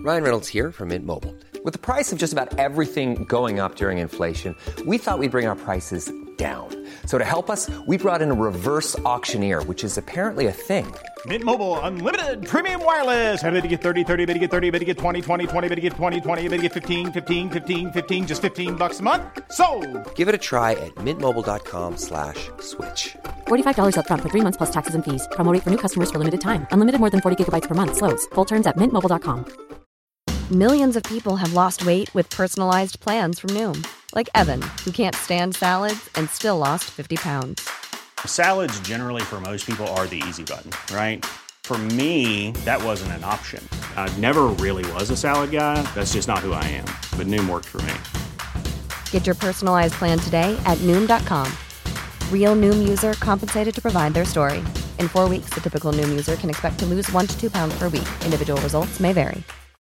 Ryan Reynolds here from Mint Mobile. With the price of just about everything going up during inflation, we thought we'd bring our prices down. So to help us, we brought in a reverse auctioneer, which is apparently a thing. Mint Mobile Unlimited Premium Wireless. How to get 30, 30, how to get 30, how to get 20, 20, 20, how to get 20, 20, how to get 15, 15, 15, 15, just $15 a month? Sold! Give it a try at mintmobile.com/switch. $45 up front for 3 months plus taxes and fees. Promo rate for new customers for limited time. Unlimited more than 40 gigabytes per month. Slows full terms at mintmobile.com. Millions of people have lost weight with personalized plans from Noom. Like Evan, who can't stand salads and still lost 50 pounds. Salads generally for most people are the easy button, right? For me, that wasn't an option. I never really was a salad guy. That's just not who I am. But Noom worked for me. Get your personalized plan today at Noom.com. Real Noom user compensated to provide their story. In 4 weeks, the typical Noom user can expect to lose 1 to 2 pounds per week. Individual results may vary.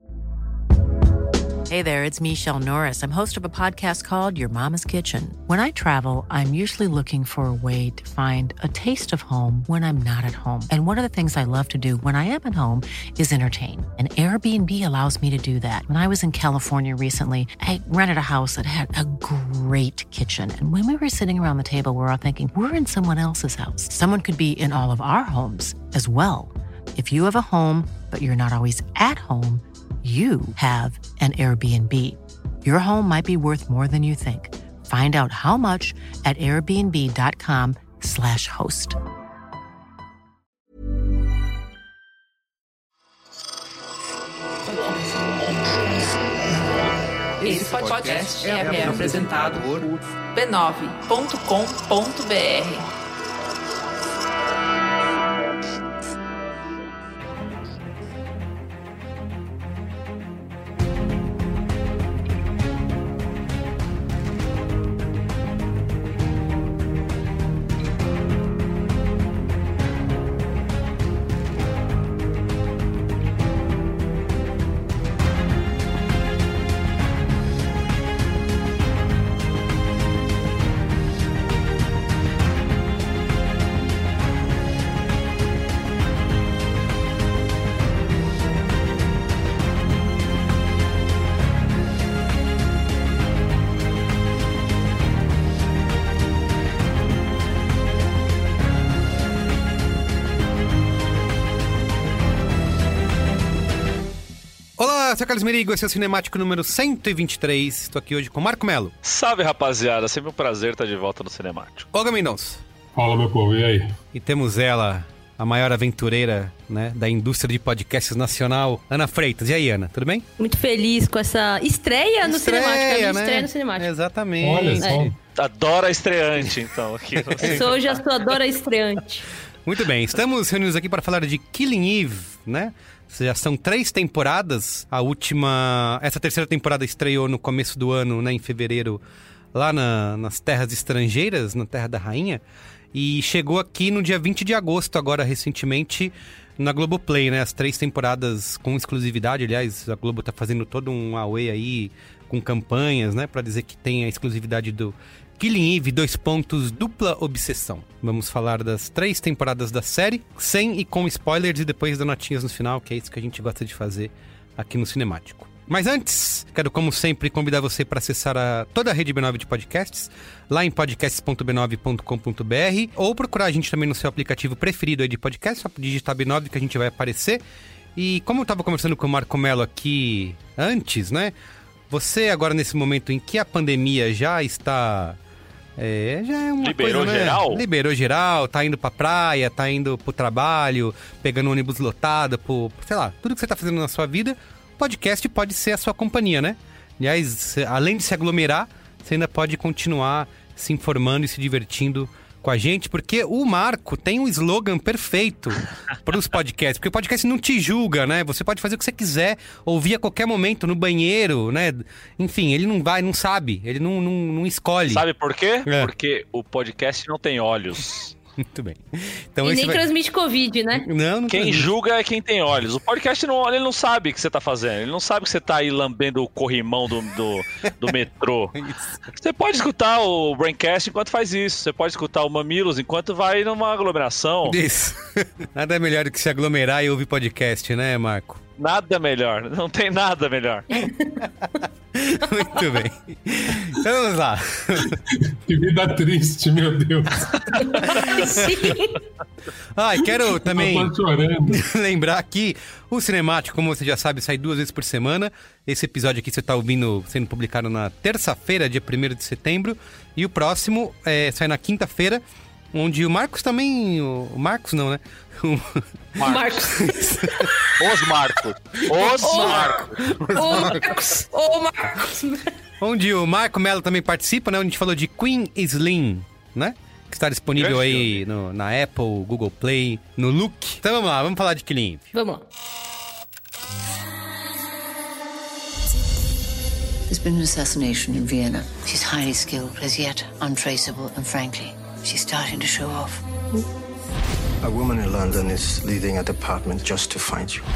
Hey there, it's Michelle Norris. I'm host of a podcast called Your Mama's Kitchen. When I travel, I'm usually looking for a way to find a taste of home when I'm not at home. And one of the things I love to do when I am at home is entertain. And Airbnb allows me to do that. When I was in California recently, I rented a house that had a great kitchen. And when we were sitting around the table, we were all thinking, we're in someone else's house. Someone could be in all of our homes as well. If you have a home, but you're not always at home, you have an Airbnb. Your home might be worth more than you think. Find out how much at airbnb.com/host. Esse podcast é apresentado por b9.com.br. Olá, sou Carlos Merigo, esse é o Cinemático número 123. Estou aqui hoje com Marco Melo. Salve, rapaziada. Sempre um prazer estar de volta no Cinemático. Olga Mendonça. Fala, meu povo, e aí? E temos ela, a maior aventureira, né, da indústria de podcasts nacional, Ana Freitas. E aí, Ana, tudo bem? Muito feliz com essa estreia no Cinemático. Né? Estreia no Cinemático. Exatamente. Olha só. Adora estreante, então. Aqui Eu já sou adora estreante. Muito bem, estamos reunidos aqui para falar de Killing Eve, né? Já são 3 temporadas. Essa terceira temporada estreou no começo do ano, né, em fevereiro, lá nas terras estrangeiras, na Terra da Rainha. E chegou aqui no dia 20 de agosto, agora recentemente, na Globoplay, né? As 3 temporadas com exclusividade. Aliás, a Globo tá fazendo todo um away aí, com campanhas, né? Pra dizer que tem a exclusividade do Killing Eve, dupla obsessão. Vamos falar das 3 temporadas da série, sem e com spoilers, e depois dar notinhas no final, que é isso que a gente gosta de fazer aqui no Cinemático. Mas antes, quero, como sempre, convidar você para acessar toda a rede B9 de podcasts, lá em podcasts.b9.com.br, ou procurar a gente também no seu aplicativo preferido aí de podcast, só digitar B9 que a gente vai aparecer. E como eu estava conversando com o Marco Melo aqui antes, né? Você agora, nesse momento em que a pandemia já está... já é uma Liberou coisa, né? geral? Liberou geral, tá indo pra praia, tá indo pro trabalho, pegando ônibus lotado, sei lá, tudo que você tá fazendo na sua vida, podcast pode ser a sua companhia, né? Aliás, além de se aglomerar, você ainda pode continuar se informando e se divertindo com a gente, porque o Marco tem um slogan perfeito para os podcasts, porque o podcast não te julga, né? Você pode fazer o que você quiser, ouvir a qualquer momento, no banheiro, né? Enfim, ele não sabe, ele não escolhe. Sabe por quê? Porque o podcast não tem olhos. Muito bem. Então, e nem transmite Covid, né? Não quem transmite. julga é quem tem olhos. O podcast ele não sabe o que você tá fazendo. Ele não sabe que você tá aí lambendo o corrimão do metrô. Você pode escutar o Braincast enquanto faz isso. Você pode escutar o Mamilos enquanto vai numa aglomeração. Isso. Nada melhor do que se aglomerar e ouvir podcast, né, Marco? Nada melhor. Não tem nada melhor. Muito bem. Então vamos lá. Que vida triste, meu Deus. E quero também lembrar que o Cinemático, como você já sabe, sai 2 vezes por semana. Esse episódio aqui você está ouvindo sendo publicado na terça-feira, dia 1º de setembro. E o próximo sai na quinta-feira, onde o Marcos também... O Marcos não, né? Marcos. Os Marcos. Onde o Marco Mello também participa, né? Onde a gente falou de Queen Slim, né? Que está disponível aí na Apple, Google Play, no Look. Então vamos lá, vamos falar de Killing Eve. Vamos lá. There's been an assassination in Vienna. She's highly skilled, as yet untraceable, and frankly, she's starting to show off. A woman in London is leading a department just to find you.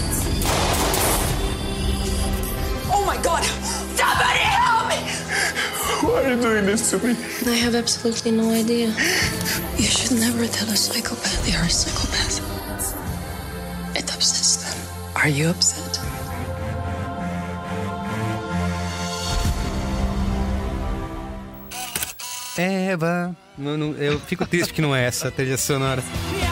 Oh my God! Somebody help me! Why are you doing this to me? I have absolutely no idea. You should never tell a psychopath they are a psychopath. It upsets them. Are you upset? Eva. Não, eu fico triste que não é essa a trilha sonora.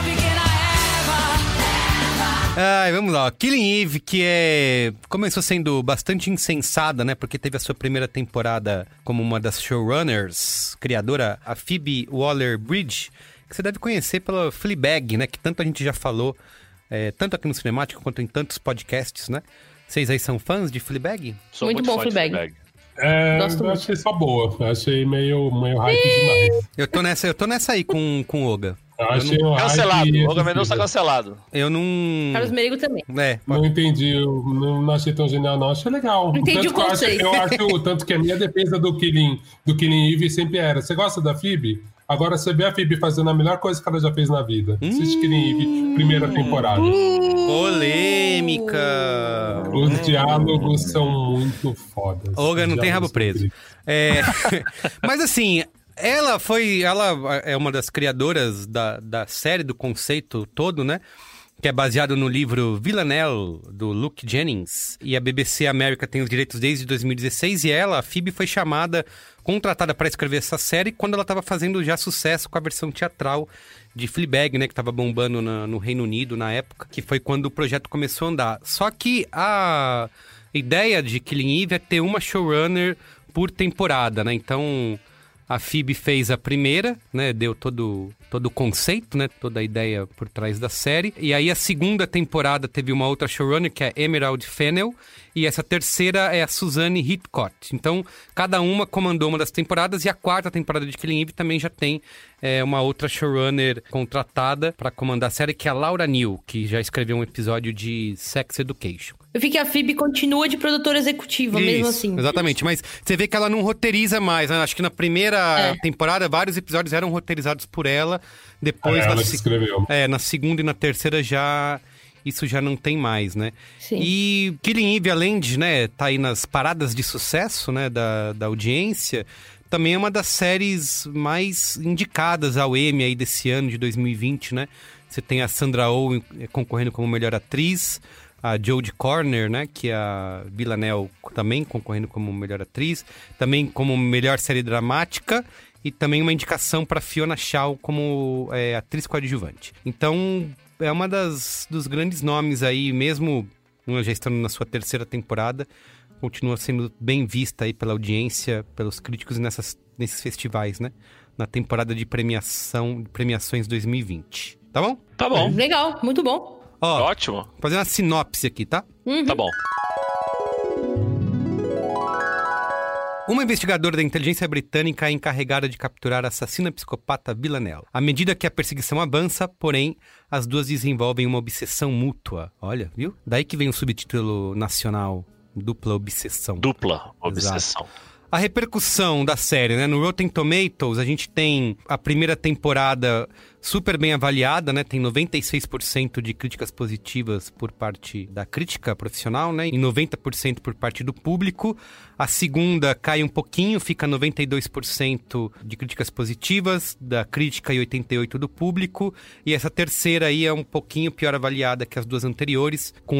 Vamos lá. Killing Eve, que começou sendo bastante insensada, né? Porque teve a sua primeira temporada como uma das showrunners, criadora, a Phoebe Waller-Bridge, que você deve conhecer pela Fleabag, né? Que tanto a gente já falou, tanto aqui no Cinemático quanto em tantos podcasts, né? Vocês aí são fãs de Fleabag? Sou muito bom Fleabag. Eu achei só boa. Eu achei meio hype demais. Eu tô nessa aí com o Oga. Cancelado. O Oga Mendonça tá cancelado. Eu não... Carlos Merigo também. Não entendi. Eu não achei tão genial, não. Achei legal. Entendi tanto o conceito. Eu acho tanto que a minha defesa do Killing Eve sempre era: você gosta da Phoebe? Agora você vê a Phoebe fazendo a melhor coisa que ela já fez na vida. Assiste Killing Eve, primeira temporada. Polêmica! Os diálogos são muito fodas. Oga não tem rabo preso. Mas assim... Ela é uma das criadoras da série, do conceito todo, né? Que é baseado no livro Villanelle, do Luke Jennings. E a BBC América tem os direitos desde 2016. E a Phoebe, foi contratada para escrever essa série quando ela estava fazendo já sucesso com a versão teatral de Fleabag, né? Que estava bombando no Reino Unido na época. Que foi quando o projeto começou a andar. Só que a ideia de Killing Eve é ter uma showrunner por temporada, né? Então... A Phoebe fez a primeira, né? Deu todo o conceito, né? Toda a ideia por trás da série. E aí a segunda temporada teve uma outra showrunner, que é Emerald Fennell. E essa terceira é a Suzanne Heathcote. Então, cada uma comandou uma das temporadas. E a quarta temporada de Killing Eve também já tem uma outra showrunner contratada para comandar a série, que é a Laura Neal, que já escreveu um episódio de Sex Education. Eu vi que a Phoebe continua de produtora executiva, mesmo assim. Exatamente, mas você vê que ela não roteiriza mais, né? Acho que na primeira temporada, vários episódios eram roteirizados por ela. Depois, ela que escreveu. Na segunda e na terceira isso já não tem mais, né? Sim. E Killing Eve, além de, né, tá aí nas paradas de sucesso, né, da audiência, também é uma das séries mais indicadas ao Emmy aí desse ano, de 2020, né? Você tem a Sandra Oh concorrendo como melhor atriz, a Jodie Corner, né, que é a Villanelle, também concorrendo como melhor atriz, também como melhor série dramática, e também uma indicação para Fiona Shaw como atriz coadjuvante. Então, é uma dos grandes nomes aí, mesmo já estando na sua terceira temporada, continua sendo bem vista aí pela audiência, pelos críticos nesses festivais, né? Na temporada de premiações 2020. Tá bom? Tá bom. Legal, muito bom. Ótimo. Vou fazer uma sinopse aqui, tá? Uhum. Tá bom. Uma investigadora da inteligência britânica é encarregada de capturar a assassina psicopata Villanelle. À medida que a perseguição avança, porém, as duas desenvolvem uma obsessão mútua. Olha, viu? Daí que vem o subtítulo nacional, Dupla Obsessão. Dupla Obsessão. Exato. A repercussão da série, né? No Rotten Tomatoes, a gente tem a primeira temporada super bem avaliada, né? Tem 96% de críticas positivas por parte da crítica profissional, né? E 90% por parte do público. A segunda cai um pouquinho, fica 92% de críticas positivas da crítica e 88% do público. E essa terceira aí é um pouquinho pior avaliada que as duas anteriores, com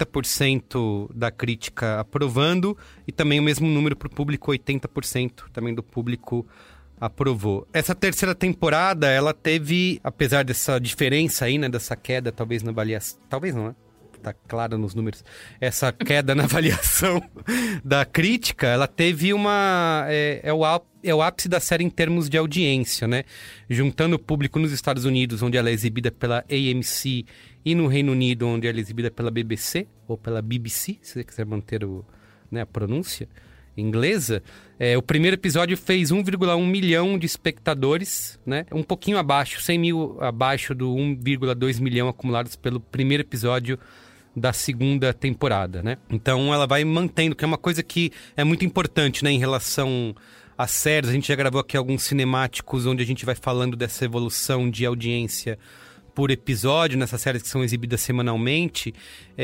80% da crítica aprovando e também o mesmo número para o público, 80% também do público aprovou. Essa terceira temporada, ela teve, apesar dessa diferença aí, né, dessa queda, talvez na avaliação, talvez não, né? Tá claro nos números, essa queda na avaliação da crítica, ela teve uma... É o ápice da série em termos de audiência, né? Juntando o público nos Estados Unidos, onde ela é exibida pela AMC, e no Reino Unido, onde ela é exibida pela BBC, ou pela BBC, se você quiser manter a pronúncia inglesa. O primeiro episódio fez 1,1 milhão de espectadores, né? Um pouquinho abaixo, 100 mil abaixo do 1,2 milhão acumulados pelo primeiro episódio da segunda temporada, né? Então ela vai mantendo, que é uma coisa que é muito importante, né, em relação às séries. A gente já gravou aqui alguns cinemáticos onde a gente vai falando dessa evolução de audiência por episódio, nessas séries que são exibidas semanalmente.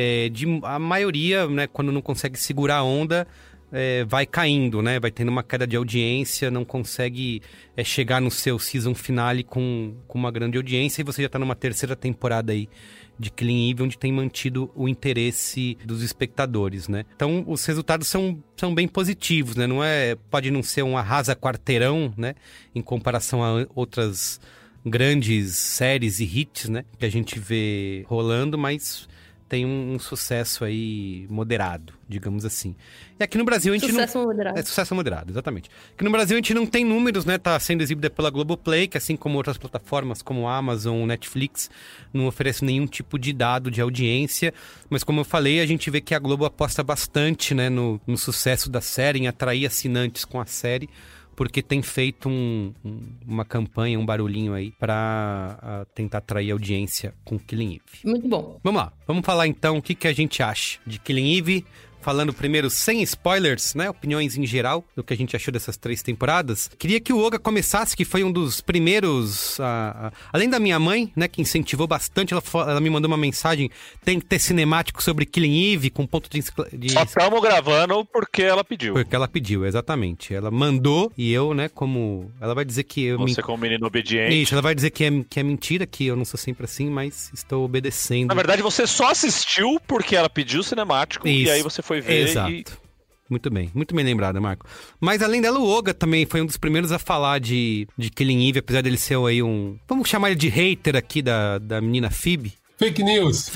A maioria, né, quando não consegue segurar a onda, vai caindo, né? Vai tendo uma queda de audiência, não consegue chegar no seu season finale com uma grande audiência, e você já tá numa terceira temporada aí de Killing Eve, onde tem mantido o interesse dos espectadores, né? Então, os resultados são bem positivos, né? Pode não ser um arrasa-quarteirão, né? Em comparação a outras grandes séries e hits, né? Que a gente vê rolando, mas tem um sucesso aí moderado, digamos assim. E aqui no Brasil a gente moderado. Sucesso moderado, exatamente. Aqui no Brasil a gente não tem números, né? Tá sendo exibida pela Globoplay, que assim como outras plataformas como Amazon, Netflix, não oferece nenhum tipo de dado de audiência. Mas como eu falei, a gente vê que a Globo aposta bastante, né, no sucesso da série, em atrair assinantes com a série, porque tem feito uma campanha, um barulhinho aí pra tentar atrair audiência com Killing Eve. Muito bom. Vamos lá, vamos falar então o que a gente acha de Killing Eve. Falando primeiro sem spoilers, né? Opiniões em geral do que a gente achou dessas 3 temporadas. Queria que o Olga começasse, que foi um dos primeiros... além da minha mãe, né? Que incentivou bastante. Ela me mandou uma mensagem. Tem que ter cinemático sobre Killing Eve com ponto de... Só estamos gravando porque ela pediu. Porque ela pediu, exatamente. Ela mandou e eu, né? Como... Ela vai dizer que eu... Você como menino obediente. Isso, ela vai dizer que é mentira, que eu não sou sempre assim, mas estou obedecendo. Na verdade, você só assistiu porque ela pediu o cinemático. Isso. E aí você foi ver. Exato. Muito bem lembrado, Marco. Mas além dela, o Olga também foi um dos primeiros a falar de Killing Eve, apesar dele ser aí vamos chamar ele de hater aqui da menina Phoebe. Fake news.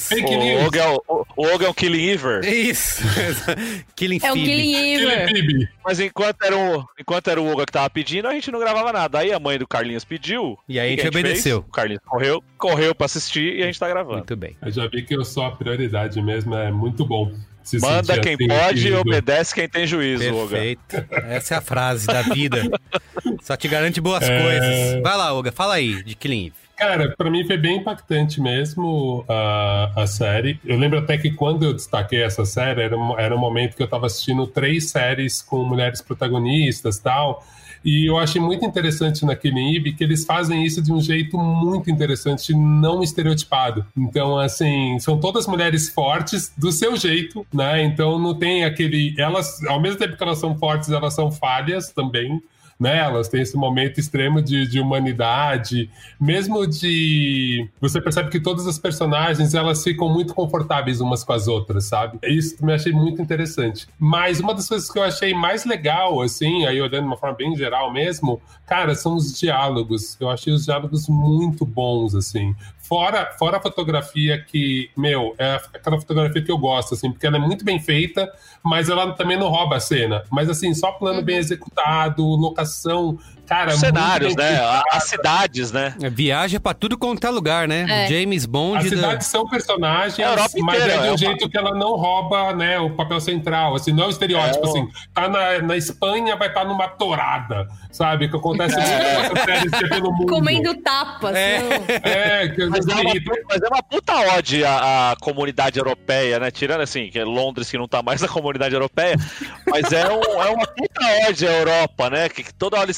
O Olga é um Killing Ever. Isso. Killing Phoebe. É um Killing Ever. Mas enquanto era o Olga que tava pedindo, a gente não gravava nada. Aí a mãe do Carlinhos pediu. E aí a gente obedeceu. O Carlinhos correu pra assistir e a gente tá gravando. Muito bem. Eu já vi que eu sou a prioridade mesmo, é muito bom. Manda quem assim, pode e obedece quem tem juízo, Olga. Perfeito. Essa é a frase da vida. Só te garante boas coisas. Vai lá, Olga, fala aí de Killing Eve. Cara, pra mim foi bem impactante mesmo a série. Eu lembro até que quando eu destaquei essa série, era um momento que eu tava assistindo 3 séries com mulheres protagonistas e tal. E eu achei muito interessante na Killing Eve que eles fazem isso de um jeito muito interessante, não estereotipado. Então, assim, são todas mulheres fortes do seu jeito, né? Então não tem aquele... Elas, ao mesmo tempo que elas são fortes, elas são falhas também. Né? Elas têm esse momento extremo de humanidade, mesmo de... Você percebe que todas as personagens, elas ficam muito confortáveis umas com as outras, sabe? Isso também achei muito interessante. Mas uma das coisas que eu achei mais legal, assim, aí olhando de uma forma bem geral mesmo, cara, são os diálogos. Eu achei os diálogos muito bons, assim. Fora a fotografia que, é aquela fotografia que eu gosto, assim, porque ela é muito bem feita, mas ela também não rouba a cena. Mas, assim, só plano bem executado, locação, cara... Os cenários, né? As cidades, né? Viaja pra tudo quanto é lugar, né? James Bond... As cidades são personagens, mas é de um jeito que ela não rouba, né, o papel central. Assim, não é o estereótipo, assim. Tá na Espanha, vai estar numa torada, sabe? Que acontece nessas séries pelo mundo. Comendo tapas. Mas é uma puta ode à comunidade europeia, né? Tirando, assim, que é Londres que não tá mais na comunidade europeia, mas é uma puta ode à Europa, né? Que toda hora eles estão viajando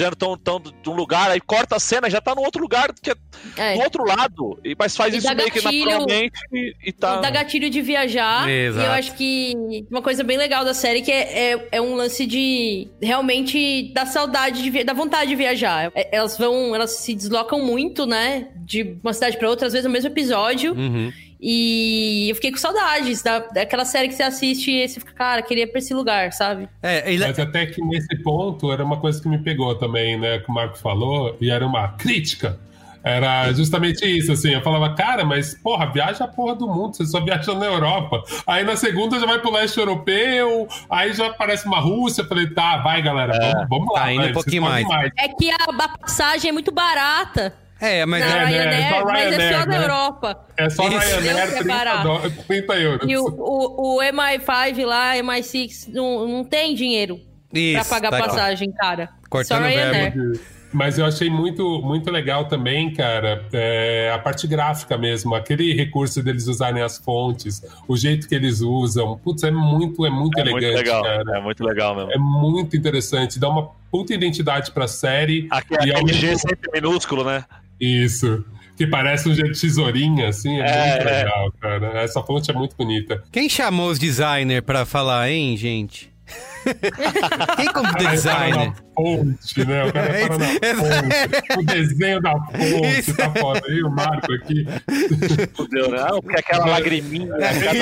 viajando, estão de um lugar, aí corta a cena, já tá no outro lugar, que é do outro lado. Mas faz isso meio que naturalmente e tá... Dá gatilho de viajar. Exato. E eu acho que uma coisa bem legal da série que é um lance de realmente dar saudade, da vontade de viajar. Elas se deslocam muito, né? De uma cidade pra outra, às vezes no mesmo episódio. E eu fiquei com saudades daquela série que você assiste e você fica, cara, queria ir pra esse lugar, sabe? Mas até que nesse ponto era uma coisa que me pegou também, né? Que o Marco falou, e era uma crítica. Era justamente isso, assim. Eu falava, cara, mas, porra, viaja a porra do mundo, você só viaja na Europa. Aí na segunda já vai pro leste europeu, aí já aparece uma Rússia. Eu falei, tá, vai, galera, vamos lá. Tá indo um pouquinho mais. É que a passagem é muito barata. Mas mas é só na Europa. É só Ryanair, 30 euros. E o MI5 lá, MI6, não tem dinheiro pra pagar passagem, cara. Cortando só Ryanair. Mas eu achei muito, muito legal também, cara, a parte gráfica mesmo, aquele recurso deles usarem as fontes, o jeito que eles usam. Putz, é muito elegante, muito legal, cara. É muito legal mesmo. É muito interessante, dá uma puta identidade pra série. Aquele G sempre minúsculo, né? Isso. Que parece um tesourinha, assim, muito legal, cara. Essa fonte é muito bonita. Quem chamou os designers pra falar, hein, gente? Quem convidou designer? Fonte, né? O cara fala na fonte. O desenho da fonte, tá foda. E o Marco aqui. Fudeu, né? Porque aquela lagriminha,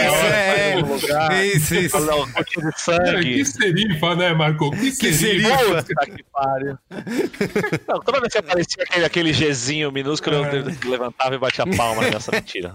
Isso. Um pouquinho de sangue. Que serifa, né, Marco? Que serifa. Que pariu. Não, toda vez que aparecia aquele Gzinho minúsculo, eu levantava e batia a palma nessa mentira.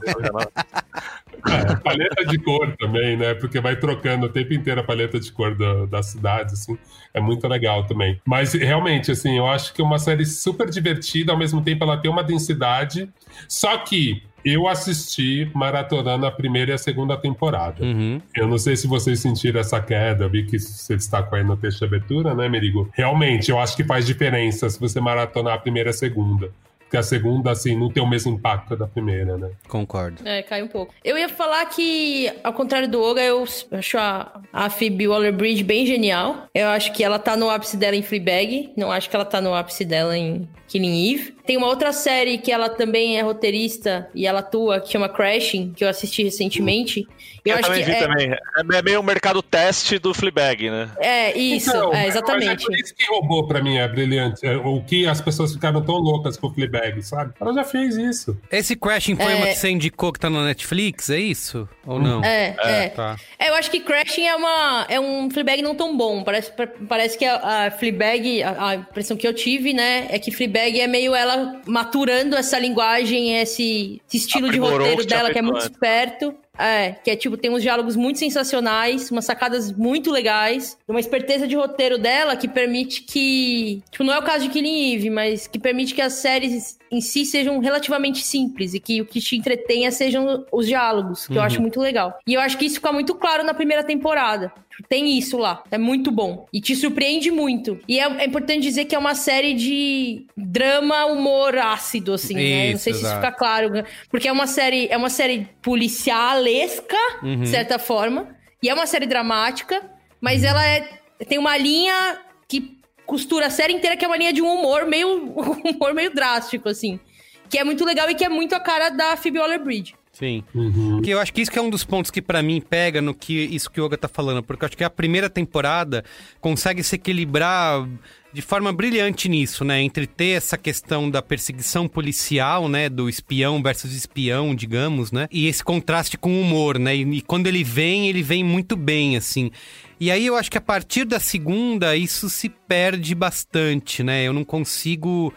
Paleta de cor também, né? Porque vai trocando o tempo inteiro a paleta de cor da cidade, assim. É muito legal também. Mas, realmente, assim, eu acho que é uma série super divertida, ao mesmo tempo ela tem uma densidade. Só que eu assisti maratonando a primeira e a segunda temporada. Eu não sei se vocês sentiram essa queda, eu vi que você destacou aí no texto de abertura, né, Merigo? Realmente, eu acho que faz diferença se você maratonar a primeira e a segunda. Porque a segunda, assim, não tem o mesmo impacto da primeira, né? Concordo. Cai um pouco. Eu ia falar que, ao contrário do Olga, eu acho a Phoebe Waller-Bridge bem genial. Eu acho que ela tá no ápice dela em Fleabag. Não acho que ela tá no ápice dela em Killing Eve. Tem uma outra série que ela também é roteirista e ela atua, que chama Crashing, que eu assisti recentemente. Eu acho também vi também. É meio o mercado teste do Fleabag, né? Isso. Então, exatamente. Mas é por isso que roubou pra mim, é brilhante. O que as pessoas ficaram tão loucas com o Fleabag, sabe? Ela já fez isso. Esse Crashing foi uma que você indicou que tá na Netflix, é isso? Ou não? Tá. Eu acho que Crashing é um Fleabag não tão bom. Parece que a Fleabag, a impressão que eu tive, né, é que Fleabag é meio ela maturando essa linguagem, esse estilo de roteiro dela, que é muito esperto. Que é tipo, tem uns diálogos muito sensacionais, umas sacadas muito legais, uma esperteza de roteiro dela que permite que, tipo, não é o caso de Killing Eve, mas que permite que as séries em si sejam relativamente simples e que o que te entretenha sejam os diálogos, que eu acho muito legal. E eu acho que isso fica muito claro na primeira temporada. Tem isso lá, é muito bom. E te surpreende muito. E é importante dizer que é uma série de drama, humor ácido, assim, né? Não sei se isso fica claro. Porque é uma série policialesca, de certa forma. E é uma série dramática, mas ela tem uma linha que costura a série inteira, que é uma linha de um humor meio drástico, assim. Que é muito legal e que é muito a cara da Phoebe Waller-Bridge. Sim. Que eu acho que isso que é um dos pontos que pra mim pega no que isso que o Olga tá falando, porque eu acho que a primeira temporada consegue se equilibrar de forma brilhante nisso, né? Entre ter essa questão da perseguição policial, né? Do espião versus espião, digamos, né? E esse contraste com o humor, né? E quando ele vem muito bem, assim. E aí eu acho que a partir da segunda isso se perde bastante, né? Eu não consigo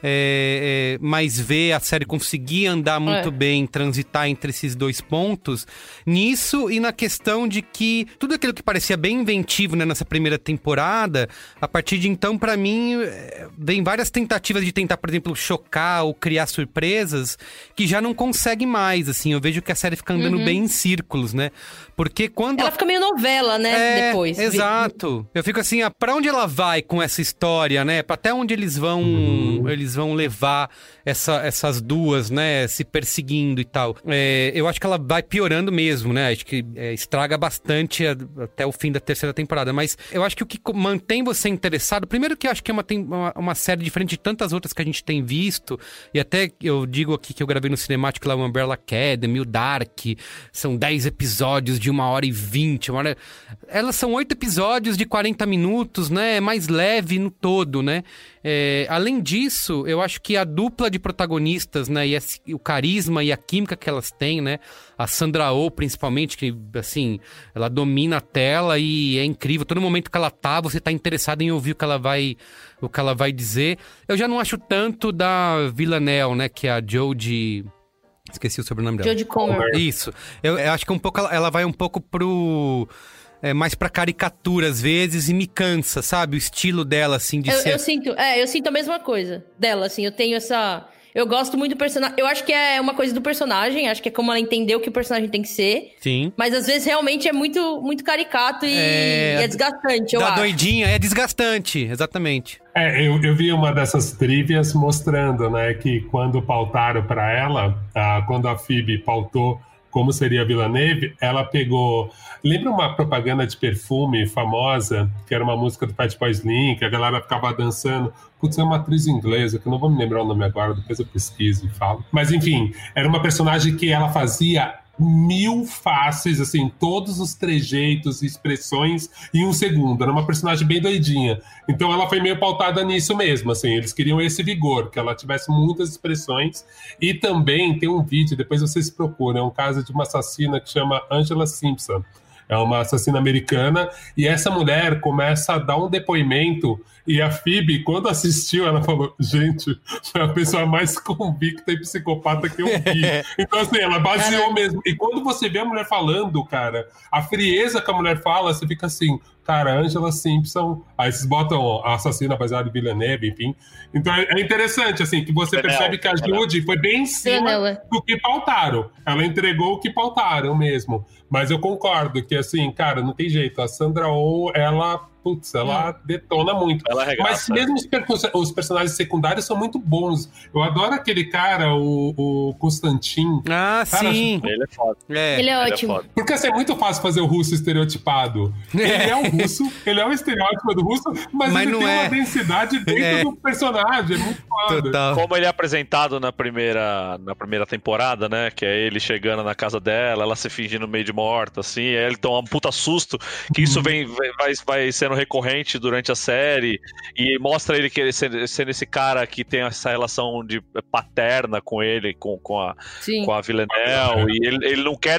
mais ver a série conseguir andar muito bem, transitar entre esses dois pontos. Nisso e na questão de que tudo aquilo que parecia bem inventivo, né, nessa primeira temporada, a partir de então, pra mim, vem várias tentativas de tentar, por exemplo, chocar ou criar surpresas que já não consegue mais, assim. Eu vejo que a série fica andando bem em círculos, né? Porque quando... Ela fica meio novela, né? Depois. Exato. Eu fico assim, pra onde ela vai com essa história, né? Até onde eles vão levar essas duas, né? Se perseguindo e tal. Eu acho que ela vai piorando mesmo, né? Acho que estraga bastante até o fim da terceira temporada. Mas eu acho que o que mantém você interessado... Primeiro Primeiro que eu acho que tem uma série diferente de tantas outras que a gente tem visto. E até eu digo aqui que eu gravei no Cinematic lá o Umbrella Academy, o Dark. São 10 episódios de 1h20. Elas são 8 episódios de 40 minutos, né? É mais leve no todo, né? Além disso, eu acho que a dupla de protagonistas, né? E o carisma e a química que elas têm, né? A Sandra Oh, principalmente, que, assim, ela domina a tela e é incrível. Todo momento que ela tá, você tá interessado em ouvir o que ela vai dizer. Eu já não acho tanto da Villanelle, né? Que é a Jodie... Esqueci o sobrenome dela. Jodie Comer. Isso. Eu acho que ela vai um pouco pro... mais pra caricatura, às vezes, e me cansa, sabe? O estilo dela, assim, de ser... Eu sinto a mesma coisa dela, assim. Eu tenho essa... Eu gosto muito do personagem. Eu acho que é uma coisa do personagem. Acho que é como ela entendeu que o personagem tem que ser. Sim. Mas às vezes realmente é muito, muito caricato e é desgastante, eu acho. Doidinha, é desgastante, exatamente. Eu vi uma dessas trivias mostrando, né, que quando pautaram pra ela, quando a Phoebe pautou como seria a Villeneuve, ela pegou... Lembra uma propaganda de perfume famosa, que era uma música do Fatboy Slim, que a galera ficava dançando? Putz, é uma atriz inglesa, que eu não vou me lembrar o nome agora, depois eu pesquiso e falo. Mas enfim, era uma personagem que ela fazia 1000 faces, assim, todos os trejeitos e expressões em um segundo. Era uma personagem bem doidinha. Então ela foi meio pautada nisso mesmo, assim. Eles queriam esse vigor, que ela tivesse muitas expressões. E também tem um vídeo, depois vocês procuram, é um caso de uma assassina que chama Angela Simpson. É uma assassina americana, e essa mulher começa a dar um depoimento, e a Phoebe, quando assistiu, ela falou, gente, foi a pessoa mais convicta e psicopata que eu vi. Então, assim, ela baseou mesmo. E quando você vê a mulher falando, cara, a frieza que a mulher fala, você fica assim, cara, Angela Simpson, aí vocês botam a assassina baseada em Villeneuve, enfim. Então é interessante, assim, que você percebe que a Judy foi bem em cima do que pautaram. Ela entregou o que pautaram mesmo. Mas eu concordo que, assim, cara, não tem jeito. A Sandra Oh, ela detona muito. Mas mesmo os personagens secundários são muito bons. Eu adoro aquele cara, o Constantin. Ah, cara, sim. Ele é foda. Ele é ótimo. Porque assim, é muito fácil fazer o russo estereotipado. Ele é o russo, ele é o estereótipo do russo, mas ele tem uma densidade dentro do personagem. É muito foda. Total. Como ele é apresentado na primeira temporada, né? Que é ele chegando na casa dela, ela se fingindo meio de morta, assim, aí ele toma um puta susto, que isso vai sendo recorrente durante a série, e mostra ele que ele sendo esse cara que tem essa relação de paterna com ele, com a Villanelle, e ele não quer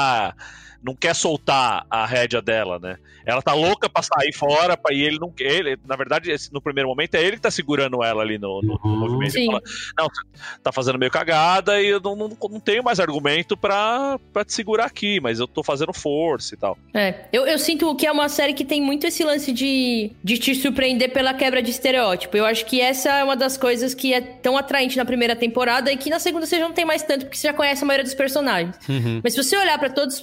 não quer soltar a rédea dela, né? Ela tá louca pra sair fora, e ele não quer. Na verdade, no primeiro momento, é ele que tá segurando ela ali no movimento. Ele fala, não, você tá fazendo meio cagada e eu não tenho mais argumento pra te segurar aqui, mas eu tô fazendo força e tal. Eu sinto que é uma série que tem muito esse lance de te surpreender pela quebra de estereótipo. Eu acho que essa é uma das coisas que é tão atraente na primeira temporada e que na segunda você já não tem mais tanto, porque você já conhece a maioria dos personagens. Mas se você olhar pra todos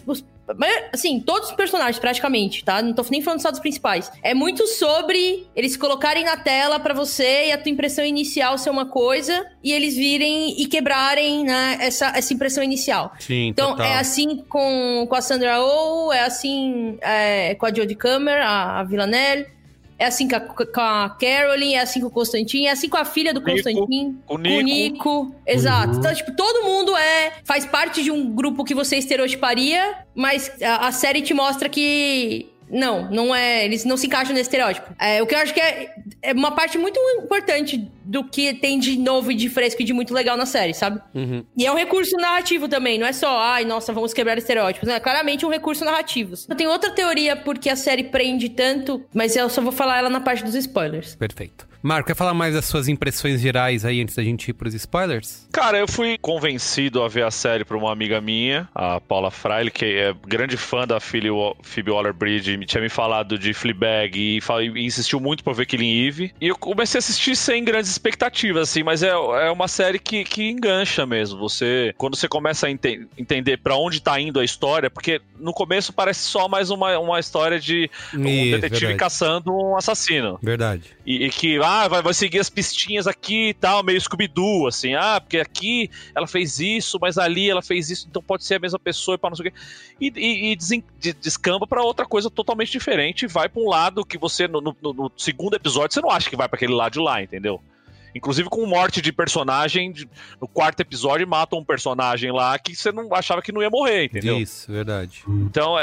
os personagens, praticamente, tá? Não tô nem falando só dos principais. É muito sobre eles colocarem na tela pra você e a tua impressão inicial ser uma coisa e eles virem e quebrarem, né, essa impressão inicial. Sim, então, total. é assim com a Sandra Oh, é assim com a Jodie Comer, a Villanelle. É assim com a Caroline, é assim com o Constantin, é assim com a filha do Constantin. Com o Nico. Exato. Então, tipo, todo mundo faz parte de um grupo que você estereotiparia, mas a série te mostra que... Não é... Eles não se encaixam nesse estereótipo. O que eu acho que é uma parte muito importante do que tem de novo e de fresco e de muito legal na série, sabe? E é um recurso narrativo também, não é só, nossa, vamos quebrar estereótipos, né? É claramente um recurso narrativo. Eu tenho outra teoria porque a série prende tanto, mas eu só vou falar ela na parte dos spoilers. Perfeito. Marco, quer falar mais das suas impressões gerais aí antes da gente ir pros spoilers? Cara, eu fui convencido a ver a série por uma amiga minha, a Paula Freire, que é grande fã da Phoebe Waller-Bridge, tinha me falado de Fleabag e insistiu muito pra ver Killing Eve. E eu comecei a assistir sem grandes expectativas, assim, mas é uma série que engancha mesmo. Quando você começa a entender pra onde tá indo a história, porque no começo parece só mais uma história de um detetive caçando um assassino. Verdade. E que, vai seguir as pistinhas aqui e tal, meio Scooby-Doo, assim, porque aqui ela fez isso, mas ali ela fez isso, então pode ser a mesma pessoa e para não sei o quê. E descamba pra outra coisa totalmente diferente e vai pra um lado que você, no segundo episódio, você não acha que vai pra aquele lado de lá, entendeu? Inclusive com morte de personagem, no quarto episódio matam um personagem lá que você não achava que não ia morrer, entendeu? Isso, verdade. Então,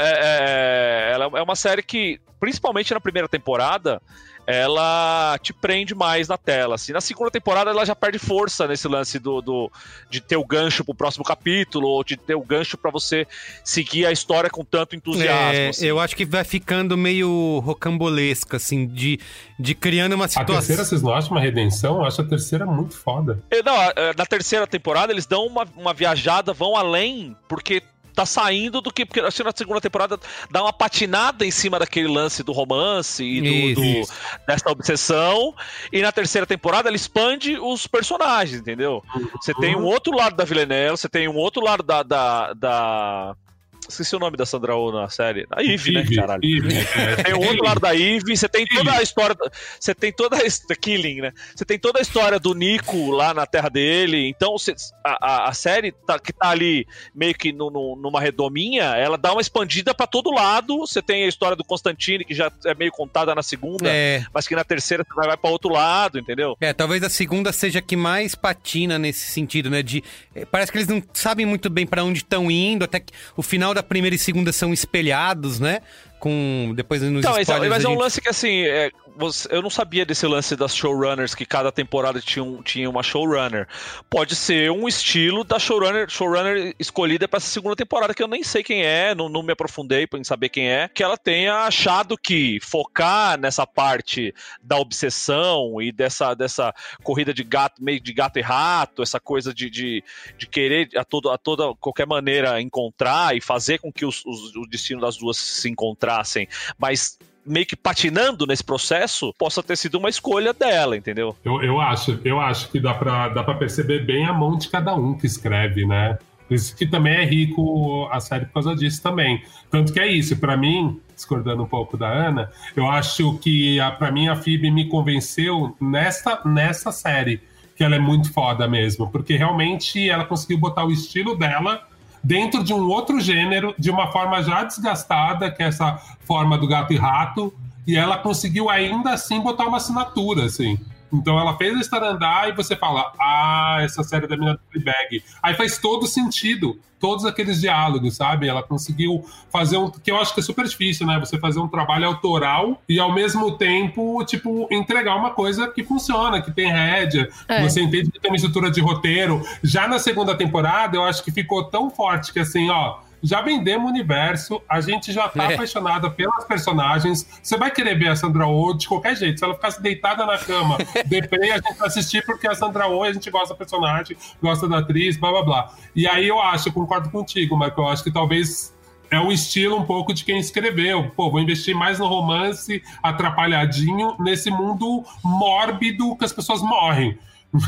ela é uma série que, principalmente na primeira temporada, ela te prende mais na tela, assim. Na segunda temporada ela já perde força nesse lance de ter o gancho pro próximo capítulo, ou de ter o gancho pra você seguir a história com tanto entusiasmo, assim. Eu acho que vai ficando meio rocambolesca, assim, de criando uma situação... A terceira, vocês não acham uma redenção? Eu acho a terceira muito foda. Na terceira temporada eles dão uma viajada, vão além, porque tá saindo do que... Porque assim, na segunda temporada dá uma patinada em cima daquele lance do romance e dessa obsessão. E na terceira temporada ela expande os personagens, entendeu? Você tem um outro lado da Villanelle, você tem um outro lado da... Esqueci o nome da Sandra Oh na série. A Eve, né, caralho? Tem o outro lado da Eve, você tem toda a história... Você tem toda a... Killing, né? Você tem toda a história do Nico lá na terra dele. Então, a série que tá ali meio que numa redominha, ela dá uma expandida pra todo lado. Você tem a história do Constantine, que já é meio contada na segunda, mas que na terceira vai pra outro lado, entendeu? Talvez a segunda seja a que mais patina nesse sentido, né? Parece que eles não sabem muito bem pra onde estão indo, até que o final da primeira e segunda são espelhados, né? Depois nos spoilers... Mas é um lance que, assim, eu não sabia desse lance das showrunners, que cada temporada tinha uma showrunner. Pode ser um estilo da showrunner escolhida pra essa segunda temporada, que eu nem sei quem é, não me aprofundei em saber quem é, que ela tenha achado que focar nessa parte da obsessão e dessa corrida de gato, meio de gato e rato, essa coisa de querer a toda qualquer maneira encontrar e fazer com que o destino das duas se encontrassem, mas meio que patinando nesse processo, possa ter sido uma escolha dela, entendeu? Eu acho que dá pra perceber bem a mão de cada um que escreve, né? Por isso que também é rico a série por causa disso também. Tanto que é isso, pra mim, discordando um pouco da Ana, eu acho que pra mim a Phoebe me convenceu nessa série, que ela é muito foda mesmo, porque realmente ela conseguiu botar o estilo dela dentro de um outro gênero, de uma forma já desgastada, que é essa forma do gato e rato, e ela conseguiu ainda assim botar uma assinatura, assim. Então ela fez a história andar e você fala, essa série da mina do Fleabag. Aí faz todo sentido, todos aqueles diálogos, sabe? Ela conseguiu fazer que eu acho que é super difícil, né? Você fazer um trabalho autoral e ao mesmo tempo, tipo, entregar uma coisa que funciona, que tem rédea, você entende que tem uma estrutura de roteiro. Já na segunda temporada, eu acho que ficou tão forte que assim, já vendemos o universo, a gente já tá apaixonada pelas personagens. Você vai querer ver a Sandra Oh de qualquer jeito. Se ela ficasse deitada na cama, deprê, a gente vai assistir porque a Sandra Oh, a gente gosta da personagem, gosta da atriz, blá blá blá. E aí eu concordo contigo, Marco, eu acho que talvez é o estilo um pouco de quem escreveu. Vou investir mais no romance atrapalhadinho, nesse mundo mórbido que as pessoas morrem.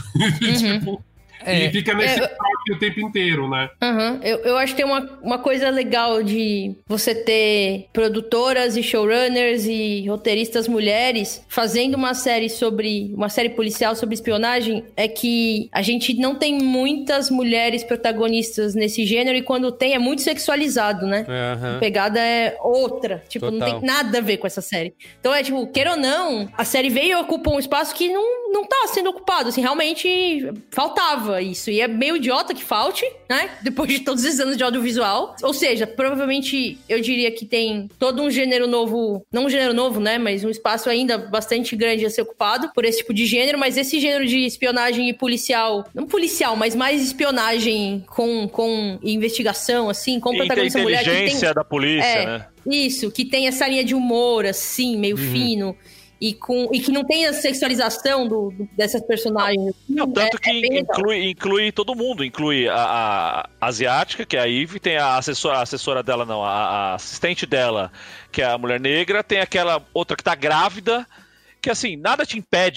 Tipo... E fica nesse toque o tempo inteiro, né? Eu acho que tem uma coisa legal de você ter produtoras e showrunners e roteiristas mulheres fazendo uma série policial sobre espionagem, é que a gente não tem muitas mulheres protagonistas nesse gênero, e quando tem é muito sexualizado, né? A pegada é outra. Tipo, Total. Não tem nada a ver com essa série. Então queira ou não, a série veio e ocupou um espaço que não tá sendo ocupado, assim, realmente faltava isso, e é meio idiota que falte, né, depois de todos esses anos de audiovisual, ou seja, provavelmente eu diria que tem todo um gênero novo, não um gênero novo, né, mas um espaço ainda bastante grande a ser ocupado por esse tipo de gênero, mas esse gênero de espionagem e policial, não policial, mas mais espionagem com investigação, assim, com protagonista mulher, que inteligência da polícia, né? Isso, que tem essa linha de humor, assim, meio fino, e que não tem a sexualização dessas personagens. Não, tanto que inclui todo mundo. Inclui a asiática, que é a Eve, tem a assessora dela, não, a assistente dela, que é a mulher negra, tem aquela outra que tá grávida, que assim, nada te impede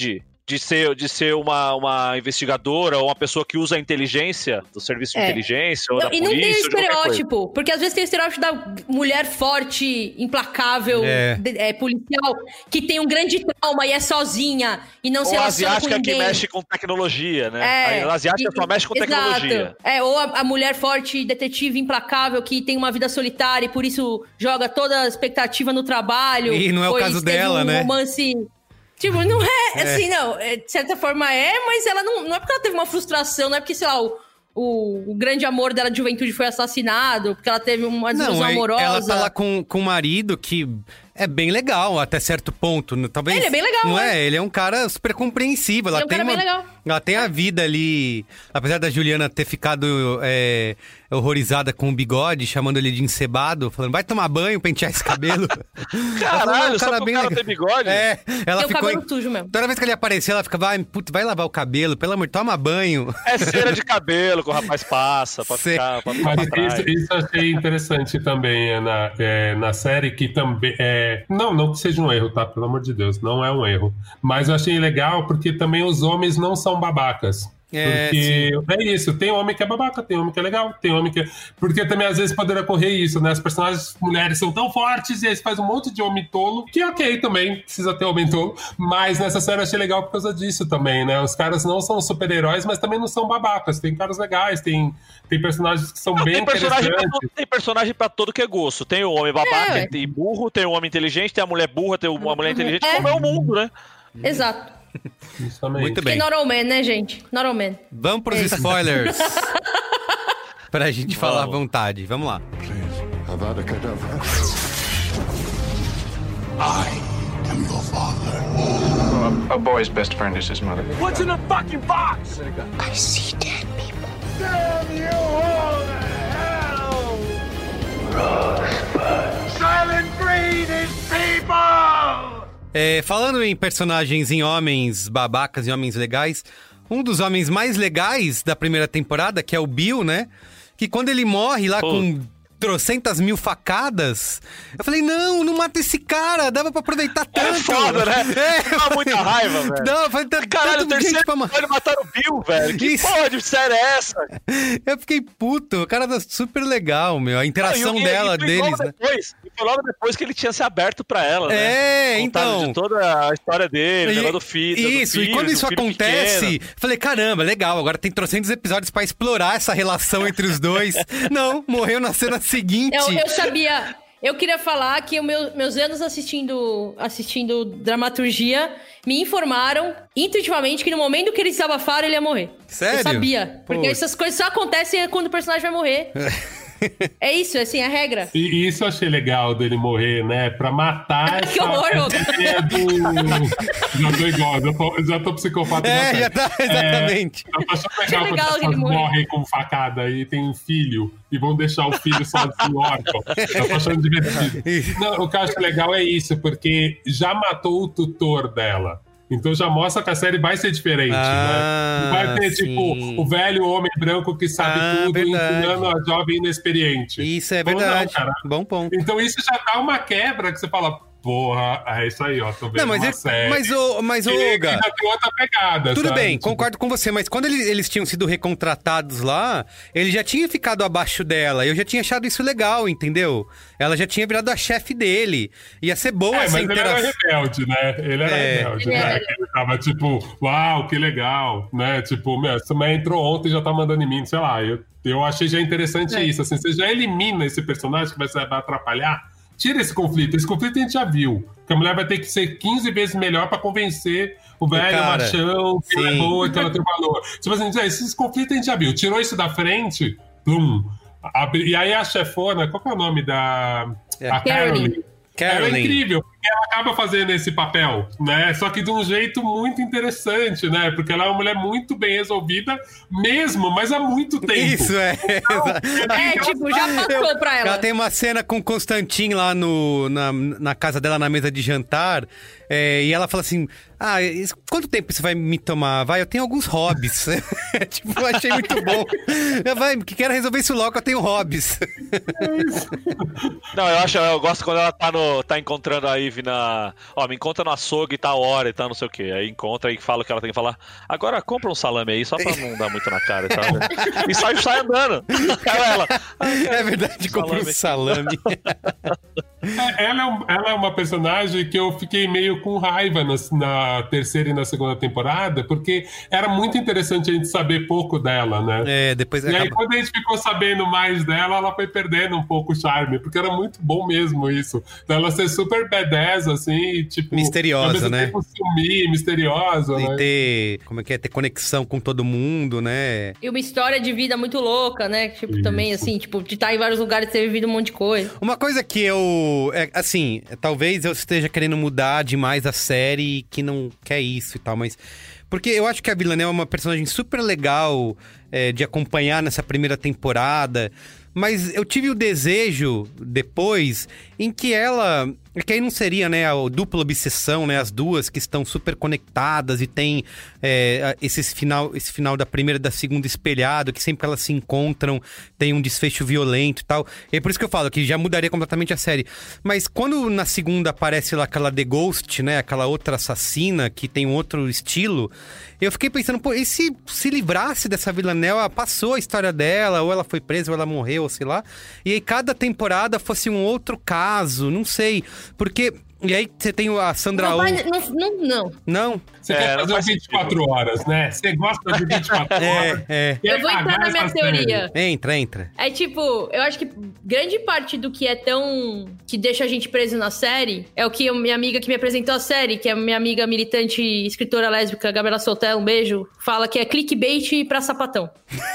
de ser uma investigadora ou uma pessoa que usa a inteligência do serviço de inteligência ou da polícia. E não tem o estereótipo, porque às vezes tem o estereótipo da mulher forte, implacável, policial, que tem um grande trauma e é sozinha e não se relaciona com ninguém. Ou a asiática que mexe com tecnologia, né? A asiática só mexe com tecnologia. Ou a mulher forte, detetive, implacável, que tem uma vida solitária e por isso joga toda a expectativa no trabalho. E não é o caso dela, né? Romance... Tipo, não é assim, não. De certa forma mas ela não é porque ela teve uma frustração, não é porque, sei lá, o grande amor dela de juventude foi assassinado, porque ela teve uma desilusão amorosa. Ela tá lá com um marido que é bem legal até certo ponto. Talvez, ele é bem legal, não é? Ele é um cara super compreensivo. Ela tem bem legal. Ela tem a vida ali, apesar da Juliana ter ficado horrorizada com o bigode, chamando ele de encebado, falando, vai tomar banho, pentear esse cabelo. Caralho, só que o cara tem bigode? Ela tem o cabelo sujo mesmo. Toda vez que ele aparecia, ela ficava, vai lavar o cabelo, pelo amor, toma banho. É cera de cabelo que o rapaz passa pra ficar pra trás. Isso eu achei interessante também na série, que também não que seja um erro, tá? Pelo amor de Deus, não é um erro. Mas eu achei legal porque também os homens não são babacas. Porque é isso, tem homem que é babaca, tem homem que é legal, tem homem que... Porque também às vezes poderia ocorrer isso, né? As personagens mulheres são tão fortes e aí faz um monte de homem tolo, que ok também, precisa ter homem tolo, mas nessa série eu achei legal por causa disso também, né? Os caras não são super-heróis, mas também não são babacas, tem caras legais, tem personagens que são bem interessantes. Tem personagem pra todo que é gosto, tem o homem babaca, tem burro, tem o homem inteligente, tem a mulher burra, tem a mulher inteligente, como é o mundo, né? Exato. Muito bem. Que not all man, né, gente? Not all man. Vamos pros spoilers. Pra gente falar à vontade. Vamos lá. I am your father. A boy's best friend is his mother. What's in the fucking box? I see dead people. Damn you all to hell! Rosebud. Silent Breed is people! Falando em personagens em homens babacas e homens legais, um dos homens mais legais da primeira temporada, que é o Bill, né? Que quando ele morre lá com trocentas mil facadas, eu falei, não mata esse cara, dava pra aproveitar tanto. É foda, né? Dá muita raiva, velho. Caralho, o terceiro pode matar o Bill, velho. Que porra de série é essa? Eu fiquei puto, o cara tá super legal, meu. A interação deles, né? Foi logo depois que ele tinha se aberto pra ela, né? Então. De toda a história dele, negócio do filho. Isso, e quando isso acontece, pequeno. Falei, caramba, legal, agora tem trocentos episódios pra explorar essa relação entre os dois. Não, morreu na cena seguinte. Eu sabia. Eu queria falar que meus anos assistindo dramaturgia me informaram intuitivamente que no momento que eles desabafaram, ele ia morrer. Sério? Eu sabia. Porque essas coisas só acontecem quando o personagem vai morrer. É isso, assim, a regra. E isso eu achei legal dele morrer, né? Pra matar essa ideia do... Já tô igual, já tô psicopata. Já tá, exatamente. Eu tô achando legal quando as pessoas morrem com facada e tem um filho e vão deixar o filho sozinho órfão. Eu tô achando divertido. Não, o que eu acho legal é isso, porque já matou o tutor dela. Então já mostra que a série vai ser diferente, né? Não vai ter, tipo, o velho homem branco que sabe tudo ensinando a jovem inexperiente. Isso é verdade. Não, bom ponto. Então isso já dá uma quebra que você fala, porra, é isso aí, ó, tô vendo uma série. Mas Olga, já tem outra pegada, tudo sabe? bem, concordo com você, mas quando eles tinham sido recontratados lá, ele já tinha ficado abaixo dela, eu já tinha achado isso legal, entendeu? Ela já tinha virado a chefe dele, ia ser boa essa interação. Ele era rebelde, né? Ele era rebelde, né? Ele tava tipo, uau, que legal, né? Tipo, essa mulher entrou ontem e já tá mandando em mim, sei lá, eu achei já interessante isso, assim, você já elimina esse personagem que vai atrapalhar. Tira esse conflito a gente já viu. Que a mulher vai ter que ser 15 vezes melhor pra convencer o velho machão que ela é boa, que ela tem valor. Tipo assim, esses conflitos a gente já viu. Tirou isso da frente, plum. E aí a chefona, qual que é o nome da... A Caroline. Ela é incrível, porque ela acaba fazendo esse papel, né? Só que de um jeito muito interessante, né? Porque ela é uma mulher muito bem resolvida mesmo, mas há muito tempo. Isso, então, já passou pra ela. Ela tem uma cena com o Constantin lá na casa dela, na mesa de jantar, e ela fala assim, quanto tempo isso vai me tomar? Eu tenho alguns hobbies. Tipo, eu achei muito bom. Que quero resolver isso logo, eu tenho hobbies. Não, eu gosto quando ela tá encontrando aí Eve na... Ó, me encontra no açougue tal hora e tal, não sei o quê. Aí encontra e fala o que ela tem que falar. Agora compra um salame aí, só pra não dar muito na cara, sabe? E sai andando. Ela, é verdade, compra um salame. Ela é uma personagem que eu fiquei meio com raiva na terceira e na segunda temporada, porque era muito interessante a gente saber pouco dela, né? Depois aí quando a gente ficou sabendo mais dela, ela foi perdendo um pouco o charme, porque era muito bom mesmo isso. Então ela ser super badass, assim, tipo... Misteriosa, né? Tempo sumir, misteriosa, e né? ter conexão com todo mundo, né? E uma história de vida muito louca, né? Tipo, também, assim, tipo, de estar em vários lugares e ter vivido um monte de coisa. Uma coisa que assim, talvez eu esteja querendo mudar demais a série que não quer isso e tal, mas... Porque eu acho que a Villanelle é uma personagem super legal de acompanhar nessa primeira temporada, mas eu tive o desejo, depois, em que ela... Que aí não seria, né, a dupla obsessão, né? As duas que estão super conectadas e tem esse final da primeira e da segunda espelhado, que sempre elas se encontram, tem um desfecho violento e tal. E é por isso que eu falo que já mudaria completamente a série. Mas quando na segunda aparece lá aquela The Ghost, né? Aquela outra assassina que tem um outro estilo, eu fiquei pensando, pô, e se livrasse dessa Villanelle, passou a história dela, ou ela foi presa, ou ela morreu, ou sei lá. E aí cada temporada fosse um outro caso, não sei. Porque... E aí você tem a Sandra Oh... Não. Não? Você quer fazer 24 horas, né? Você gosta de 24 horas. Eu vou entrar na minha teoria. Entra. É tipo, eu acho que grande parte do que é tão... que deixa a gente preso na série é o que a minha amiga que me apresentou a série, que é a minha amiga militante escritora lésbica, Gabriela Soltel, um beijo, fala que é clickbait pra sapatão.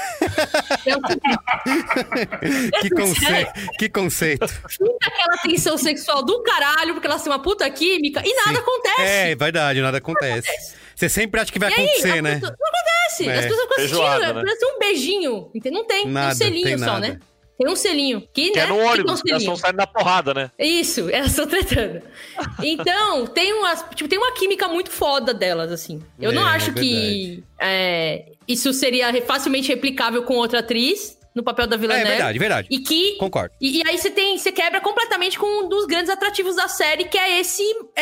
Que conceito. Fica aquela tensão sexual do caralho, porque elas têm uma puta química e nada acontece. É verdade, nada acontece. Você sempre acha que vai acontecer, né? Não acontece. As pessoas ficam assistindo, parece um beijinho. Não tem, nada, um selinho só, né? Tem um selinho. Que é no ônibus, elas estão saindo na porrada, né? Isso, elas estão tretando. Então, tem uma química muito foda delas, assim. Eu não acho que isso seria facilmente replicável com outra atriz no papel da Villanelle. Verdade. E que... Concordo. E aí você quebra completamente com um dos grandes atrativos da série, que é esse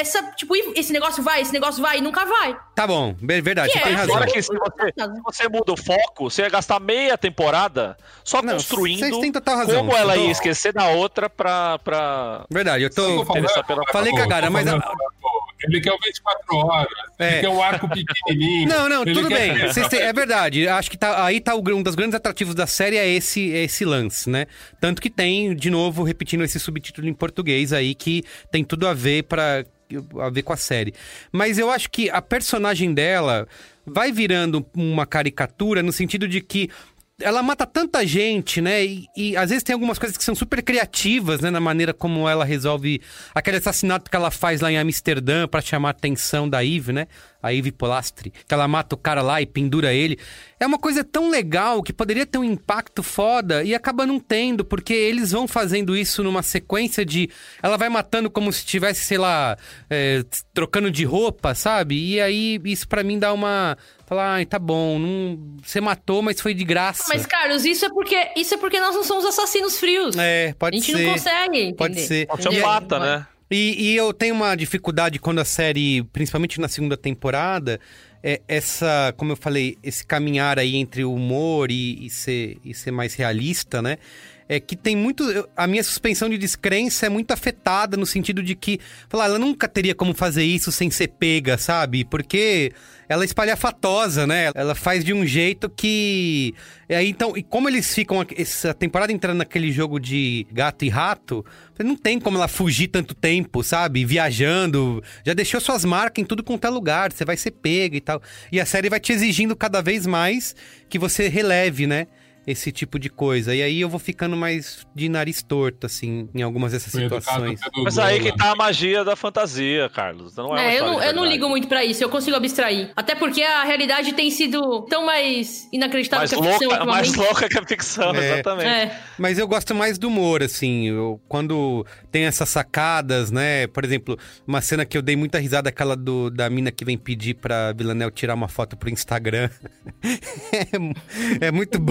negócio vai, e nunca vai. Tá bom, verdade, você tem razão. Agora que se você muda o foco, você ia gastar meia temporada só construindo como ela ia esquecer da outra pra... Verdade, eu tô... Falei cagada, mas... Ele quer o 24 horas, ele quer o arco pequenininho. Não, tudo bem. É verdade. Acho que aí tá um dos grandes atrativos da série é esse lance, né? Tanto que tem, de novo, repetindo esse subtítulo em português aí, que tem tudo a ver com a série. Mas eu acho que a personagem dela vai virando uma caricatura no sentido de que ela mata tanta gente, né? E às vezes tem algumas coisas que são super criativas, né? Na maneira como ela resolve aquele assassinato que ela faz lá em Amsterdã pra chamar a atenção da Eve, né? A Eve Polastri. Que ela mata o cara lá e pendura ele. É uma coisa tão legal que poderia ter um impacto foda e acaba não tendo, porque eles vão fazendo isso numa sequência de... Ela vai matando como se estivesse, sei lá, trocando de roupa, sabe? E aí isso pra mim dá uma... Falar, ai, tá bom, você matou, mas foi de graça. Mas, Carlos, isso é porque nós não somos assassinos frios. Pode ser. A gente não consegue entender. Pode ser. Você mata, né? E eu tenho uma dificuldade quando a série, principalmente na segunda temporada, como eu falei, esse caminhar aí entre o humor e ser mais realista, né? É que tem muito... A minha suspensão de descrença é muito afetada no sentido de que... ela nunca teria como fazer isso sem ser pega, sabe? Porque ela é espalhafatosa, né? Ela faz de um jeito que... Então, e como eles ficam essa temporada entrando naquele jogo de gato e rato, não tem como ela fugir tanto tempo, sabe? Viajando. Já deixou suas marcas em tudo quanto é lugar. Você vai ser pega e tal. E a série vai te exigindo cada vez mais que você releve, né? Esse tipo de coisa. E aí eu vou ficando mais de nariz torto, assim, em algumas dessas situações. Mas aí que tá a magia da fantasia, Carlos. Não eu não ligo muito pra isso, eu consigo abstrair. Até porque a realidade tem sido tão mais inacreditável que a ficção. Mais louca que a ficção, exatamente. Mas eu gosto mais do humor, assim. Quando tem essas sacadas, né? Por exemplo, uma cena que eu dei muita risada, aquela da mina que vem pedir pra Villanelle tirar uma foto pro Instagram. É muito bom.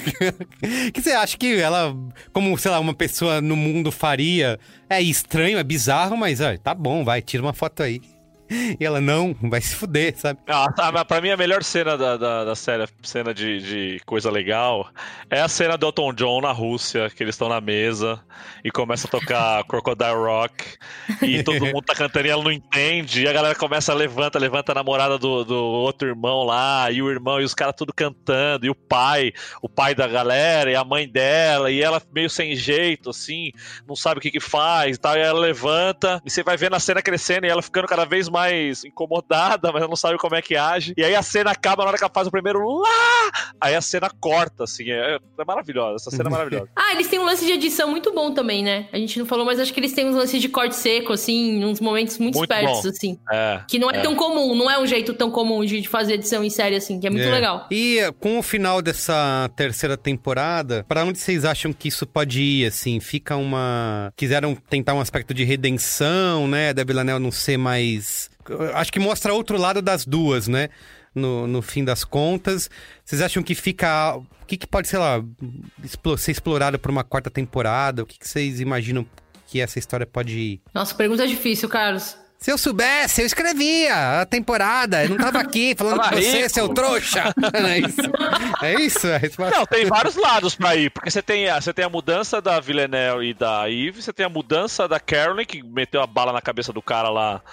O que você acha que ela, como, sei lá, uma pessoa no mundo faria? É estranho, é bizarro, mas tá bom, vai, tira uma foto aí. E ela, não, vai se fuder, sabe? Pra mim, a melhor cena da série, cena de coisa legal, é a cena do Elton John na Rússia, que eles estão na mesa e começa a tocar Crocodile Rock, e todo mundo tá cantando e ela não entende, e a galera começa, levanta a namorada do outro irmão lá, e o irmão e os caras tudo cantando, e o pai da galera, e a mãe dela, e ela meio sem jeito, assim, não sabe o que faz e tal, e ela levanta, e você vai vendo a cena crescendo, e ela ficando cada vez mais incomodada, mas ela não sabe como é que age. E aí a cena acaba na hora que ela faz o primeiro lá! Aí a cena corta, assim. É maravilhosa. Essa cena é maravilhosa. Eles têm um lance de edição muito bom também, né? A gente não falou, mas acho que eles têm uns lances de corte seco, assim, uns momentos muito espertos, bom. Assim. Que não é tão comum, não é um jeito tão comum de fazer edição em série, assim, que é muito legal. E com o final dessa terceira temporada, pra onde vocês acham que isso pode ir, assim? Fica uma... Quiseram tentar um aspecto de redenção, né? Da Villanelle não ser mais... Acho que mostra outro lado das duas, né? No fim das contas. Vocês acham que fica... O que pode, sei lá, ser explorado por uma quarta temporada? O que vocês imaginam que essa história pode ir? Nossa, pergunta difícil, Carlos. Se eu soubesse, eu escrevia a temporada. Eu não tava aqui falando com você, seu trouxa. Não é isso? É isso? É isso? Não, tem vários lados pra ir. Porque você tem a mudança da Villanelle e da Eve. Você tem a mudança da Carolyn, que meteu a bala na cabeça do cara lá.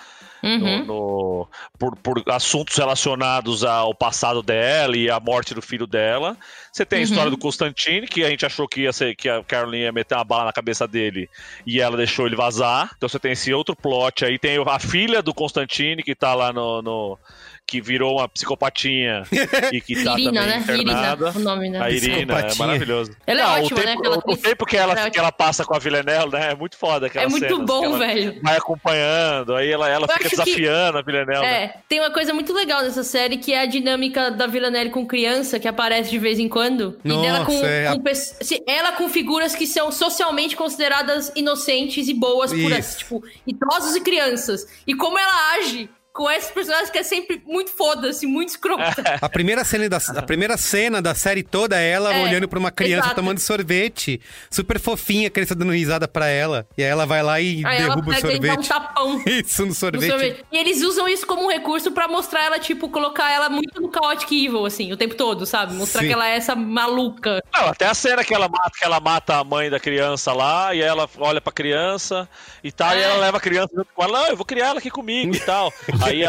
Por assuntos relacionados ao passado dela e à morte do filho dela. Você tem a história do Constantine, que a gente achou que a Carolyn ia meter uma bala na cabeça dele e ela deixou ele vazar. Então você tem esse outro plot aí. Tem a filha do Constantine, que tá lá que virou uma psicopatinha e que tá Irina, também internada. Irina, o nome, né? A Irina, é maravilhoso. Ela é ótima, né? O tempo que ela passa com a Villanelle, né? É muito foda aquela cena. É muito bom, velho. Vai acompanhando, aí ela fica desafiando a Villanelle. Né? Tem uma coisa muito legal nessa série, que é a dinâmica da Villanelle com criança, que aparece de vez em quando. Nossa, e dela ela com figuras que são socialmente consideradas inocentes e boas por tipo, idosos e crianças. E como ela age com esses personagens que é sempre muito foda-se, muito escrota. A primeira cena da série toda é ela olhando pra uma criança tomando sorvete. Super fofinha, a criança dando risada pra ela. E aí ela vai lá e derruba o sorvete. Aí ela dá um tapão. Isso, no sorvete. E eles usam isso como um recurso pra mostrar ela, tipo, colocar ela muito no chaotic evil, assim, o tempo todo, sabe? Mostrar que ela é essa maluca. Não, até a cena que ela mata a mãe da criança lá, e ela olha pra criança e tal, e ela leva a criança junto com ela. Não, eu vou criar ela aqui comigo e tal. Aí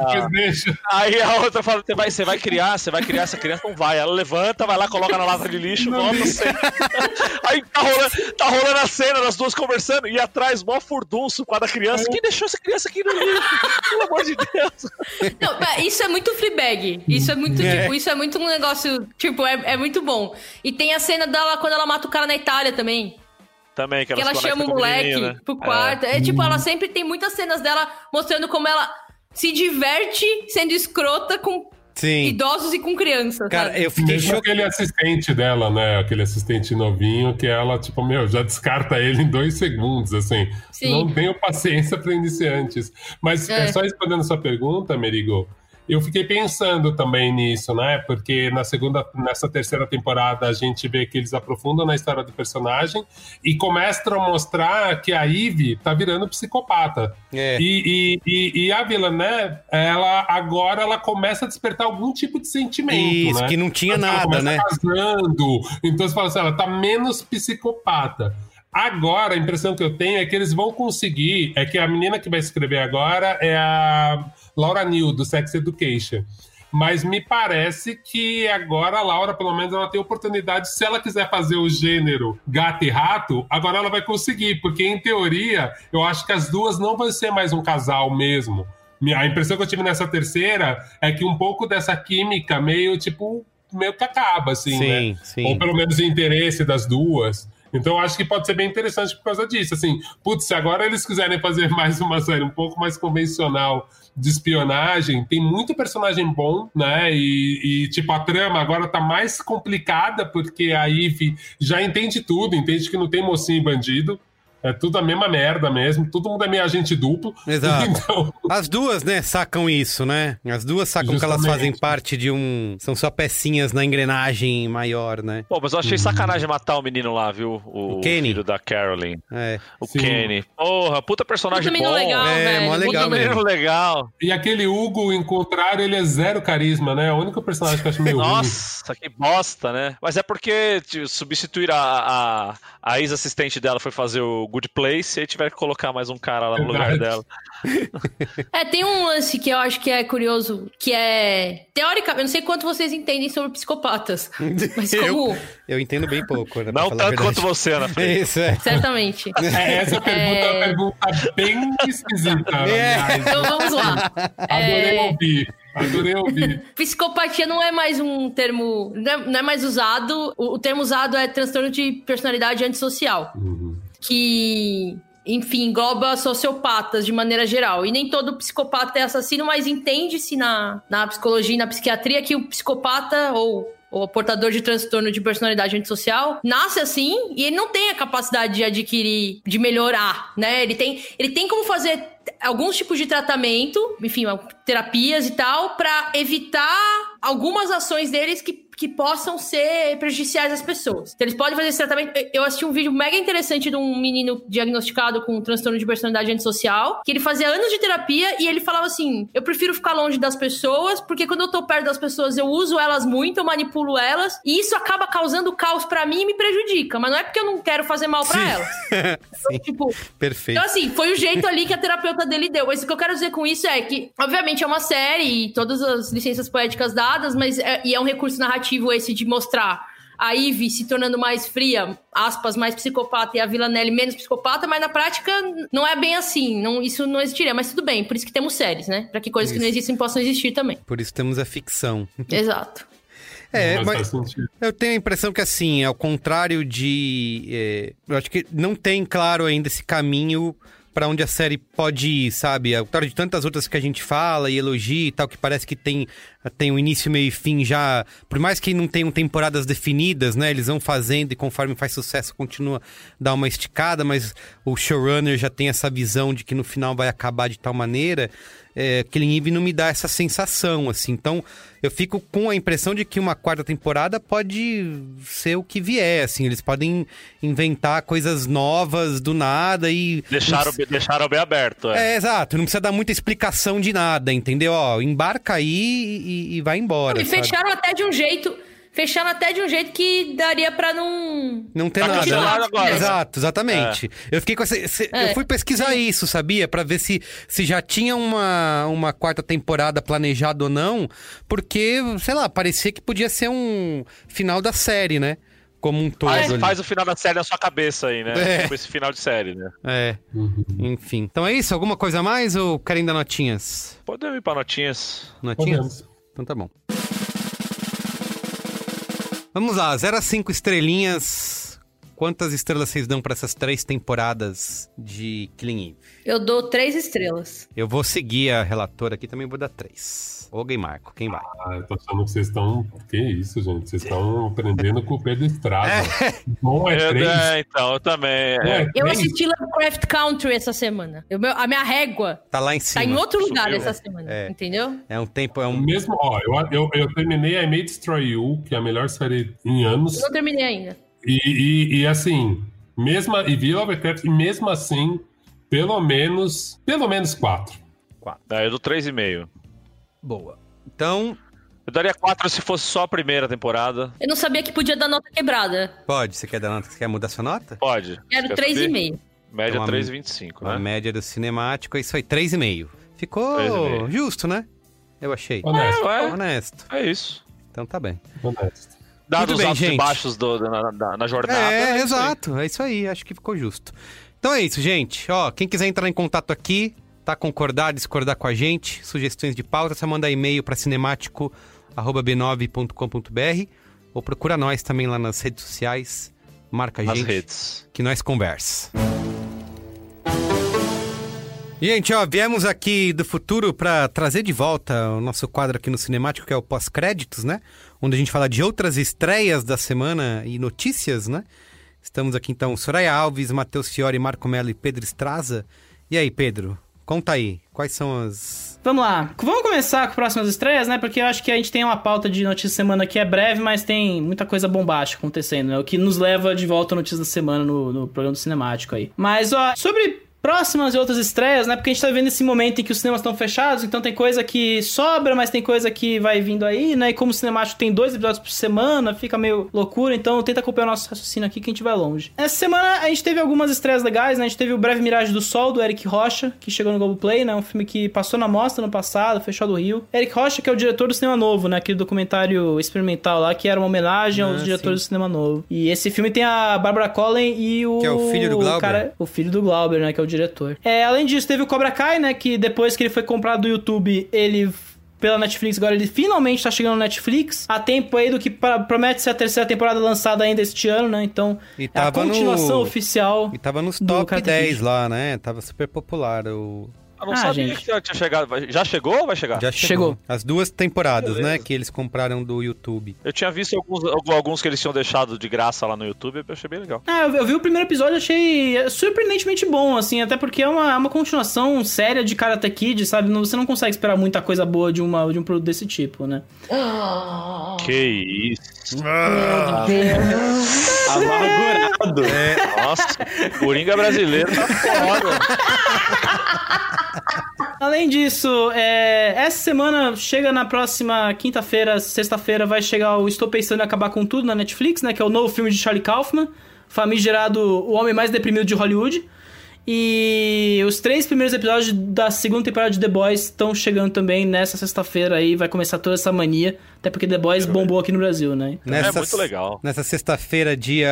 a outra fala, você vai criar essa criança, não vai. Ela levanta, vai lá, coloca na lata de lixo, volta. Aí tá rolando a cena das duas conversando, e atrás, mó furdunço com a da criança. Quem deixou essa criança aqui no lixo? Pelo amor de Deus. Não, isso é muito Fleabag. Isso é muito, tipo, isso é muito um negócio, tipo, é muito bom. E tem a cena dela quando ela mata o cara na Itália também. Também, que ela chama o moleque pro quarto. Tipo, ela sempre tem muitas cenas dela mostrando como ela se diverte sendo escrota com idosos e com crianças. Cara, sabe? eu fiquei mesmo aquele assistente dela, né? Aquele assistente novinho que ela, tipo, já descarta ele em 2 segundos, assim. Sim. Não tenho paciência para iniciantes. Mas só respondendo sua pergunta, Merigo, eu fiquei pensando também nisso, né? Porque nessa terceira temporada a gente vê que eles aprofundam na história do personagem e começam a mostrar que a Eve tá virando psicopata. E a Villanelle, ela começa a despertar algum tipo de sentimento, né? Que não tinha nada, né? Casando. Então você fala assim, ela tá menos psicopata. Agora, a impressão que eu tenho é que eles vão conseguir... É que a menina que vai escrever agora é a Laura Neal, do Sex Education. Mas me parece que agora a Laura, pelo menos, ela tem oportunidade, se ela quiser fazer o gênero gato e rato, agora ela vai conseguir. Porque, em teoria, eu acho que as duas não vão ser mais um casal mesmo. A impressão que eu tive nessa terceira é que um pouco dessa química meio que acaba, assim, né? Sim. Ou pelo menos o interesse das duas. Então, eu acho que pode ser bem interessante por causa disso. Assim, se agora eles quiserem fazer mais uma série um pouco mais convencional de espionagem, tem muito personagem bom, né? E tipo, a trama agora tá mais complicada porque a Eve já entende tudo, entende que não tem mocinho e bandido. É tudo a mesma merda mesmo, todo mundo é meio agente duplo. Exato. Então... As duas, né, sacam isso, né? As duas sacam que elas fazem parte de um... São só pecinhas na engrenagem maior, né? Pô, mas eu achei sacanagem matar o menino lá, viu? O Kenny. Filho da Carolyn. O Kenny. Porra, puta personagem bom. Legal, mó legal mesmo. Legal. E aquele Hugo, em contrário, ele é zero carisma, né? É o único personagem que eu acho meio ruim. Nossa, que bosta, né? Mas é porque substituir a ex-assistente dela foi fazer o Good Place e aí tiver que colocar mais um cara lá no lugar dela. Tem um lance que eu acho que é curioso, que é... Teoricamente, eu não sei quanto vocês entendem sobre psicopatas, mas como... Eu entendo bem pouco, né? Não tanto quanto você, Ana Fê. Isso, é. Certamente. Essa pergunta é uma pergunta bem esquisita. Então vamos lá. Adorei ouvir. Psicopatia não é mais um termo... Não é mais usado. O termo usado é transtorno de personalidade antissocial. Que... Enfim, engloba sociopatas de maneira geral. E nem todo psicopata é assassino, mas entende-se na psicologia e na psiquiatria que o psicopata ou portador de transtorno de personalidade antissocial nasce assim e ele não tem a capacidade de adquirir, de melhorar, né? Ele tem como fazer alguns tipos de tratamento, enfim, terapias e tal, pra evitar algumas ações deles que possam ser prejudiciais às pessoas. Então, eles podem fazer esse tratamento. Eu assisti um vídeo mega interessante de um menino diagnosticado com transtorno de personalidade antissocial, que ele fazia anos de terapia e ele falava assim, eu prefiro ficar longe das pessoas, porque quando eu tô perto das pessoas, eu uso elas muito, eu manipulo elas, e isso acaba causando caos pra mim e me prejudica. Mas não é porque eu não quero fazer mal pra elas. Então, tipo, perfeito. Então, assim, foi o jeito ali que a terapeuta dele deu. Mas o que eu quero dizer com isso é que, obviamente, é uma série e todas as licenças poéticas dadas, mas é um recurso narrativo esse de mostrar a Ivy se tornando mais fria, aspas, mais psicopata, e a Villanelle menos psicopata, mas na prática não é bem assim, isso não existiria, mas tudo bem, por isso que temos séries, né? Pra que coisas que não existem possam existir também. Por isso temos a ficção. Exato. Mas eu tenho a impressão que, assim, ao contrário de... eu acho que não tem claro ainda esse caminho pra onde a série pode ir, sabe? Ao contrário de tantas outras que a gente fala e elogia e tal, que parece que tem um início, meio e fim já... Por mais que não tenham temporadas definidas, né? Eles vão fazendo e conforme faz sucesso continua a dar uma esticada, mas o showrunner já tem essa visão de que no final vai acabar de tal maneira... Killing Eve não me dá essa sensação, assim. Então, eu fico com a impressão de que uma quarta temporada pode ser o que vier, assim. Eles podem inventar coisas novas do nada e... Deixaram bem aberto, exato. Não precisa dar muita explicação de nada, entendeu? Embarca aí e vai embora, e fecharam até de um jeito... que daria pra não ter nada. Agora. Exato, exatamente. Eu fiquei com essa... Eu fui pesquisar isso, sabia? Pra ver se já tinha uma quarta temporada planejada ou não. Porque, sei lá, parecia que podia ser um final da série, né? Como um todo. Faz o final da série na sua cabeça aí, né? Tipo esse final de série, né? Enfim. Então é isso? Alguma coisa a mais ou querem dar notinhas? Podemos ir pra notinhas. Notinhas? Podemos. Então tá bom. Vamos lá, 0 a 5 estrelinhas. Quantas estrelas vocês dão pra essas 3 temporadas de Killing Eve? Eu dou 3 estrelas. Eu vou seguir a relatora aqui, também vou dar 3. Olga e Marco, quem vai? Eu tô achando que vocês estão... Que isso, gente? Vocês estão aprendendo com o Pedro Estrada. Bom, 3. Então, eu também. Eu assisti Lovecraft Country essa semana. A minha régua tá lá em cima. Tá em outro lugar essa semana, entendeu? É um tempo... Mesmo, eu terminei I May Destroy You, que é a melhor série em anos. Eu não terminei ainda. E assim, e vi Lovecraft, e mesmo assim, pelo menos 4. Eu dou 3,5. Boa. Então... Eu daria 4 se fosse só a primeira temporada. Eu não sabia que podia dar nota quebrada. Pode, você quer dar nota? Você quer mudar sua nota? Pode. Quero 3,5. Média 3,25, né? A média do cinemático é isso aí, 3,5. Ficou 3,5. Justo, né? Eu achei. Honesto. É isso. Então tá bem. Honesto. Dados os altos e baixos na jornada. Exato. É isso aí. Acho que ficou justo. Então é isso, gente. Quem quiser entrar em contato aqui, tá? Concordar, discordar com a gente, sugestões de pauta, você manda e-mail para cinemático@b9.com.br ou procura nós também lá nas redes sociais. Marca a gente. Nas redes. Que nós conversa. Gente, viemos aqui do futuro para trazer de volta o nosso quadro aqui no Cinemático, que é o pós-créditos, né? Onde a gente fala de outras estreias da semana e notícias, né? Estamos aqui então, Soraya Alves, Matheus Fiore, Marco Mello e Pedro Estraza. E aí, Pedro, conta aí, quais são as... Vamos lá, vamos começar com próximas estreias, né? Porque eu acho que a gente tem uma pauta de notícias da semana que é breve, mas tem muita coisa bombástica acontecendo, né? O que nos leva de volta a notícias da semana no programa do Cinemático aí. Mas, ó, sobre próximas e outras estreias, né? Porque a gente tá vivendo esse momento em que os cinemas estão fechados, então tem coisa que sobra, mas tem coisa que vai vindo aí, né? E como o Cinemático tem 2 episódios por semana, fica meio loucura, então tenta acompanhar o nosso raciocínio aqui que a gente vai longe. Essa semana a gente teve algumas estreias legais, né? A gente teve o Breve Miragem do Sol, do Eric Rocha, que chegou no Globoplay, né? Um filme que passou na mostra no passado, fechou do Rio. Eric Rocha, que é o diretor do Cinema Novo, né? Aquele documentário experimental lá, que era uma homenagem aos diretores do Cinema Novo. E esse filme tem a Barbara Collen e o... Que é o filho do Glauber. O filho do Glauber, né? Que é o diretor. Além disso, teve o Cobra Kai, né? Que depois que ele foi comprado do YouTube, ele... pela Netflix, agora ele finalmente tá chegando no Netflix. Há tempo aí do que promete ser a 3ª temporada lançada ainda este ano, né? Então, é a continuação oficial. E tava nos top 10 lá, né? Tava super popular Eu não sabia que já tinha chegado. Já chegou ou vai chegar? Já chegou. As 2 temporadas, né? Que eles compraram do YouTube. Eu tinha visto alguns que eles tinham deixado de graça lá no YouTube, eu achei bem legal. Eu vi o primeiro episódio e achei surpreendentemente bom, assim, até porque é uma continuação séria de Karate Kid, sabe? Você não consegue esperar muita coisa boa de um produto desse tipo, né? Que isso. Meu Deus. Amargurado. Nossa, Coringa brasileiro tá foda. Além disso, essa semana chega na próxima quinta-feira, sexta-feira, vai chegar o Estou Pensando em Acabar com Tudo na Netflix, né? Que é o novo filme de Charlie Kaufman, famigerado O Homem Mais Deprimido de Hollywood. E os 3 primeiros episódios da segunda temporada de The Boys estão chegando também nessa sexta-feira aí, vai começar toda essa mania, até porque The Boys bombou aqui no Brasil, né? Então, é muito legal. Nessa sexta-feira, dia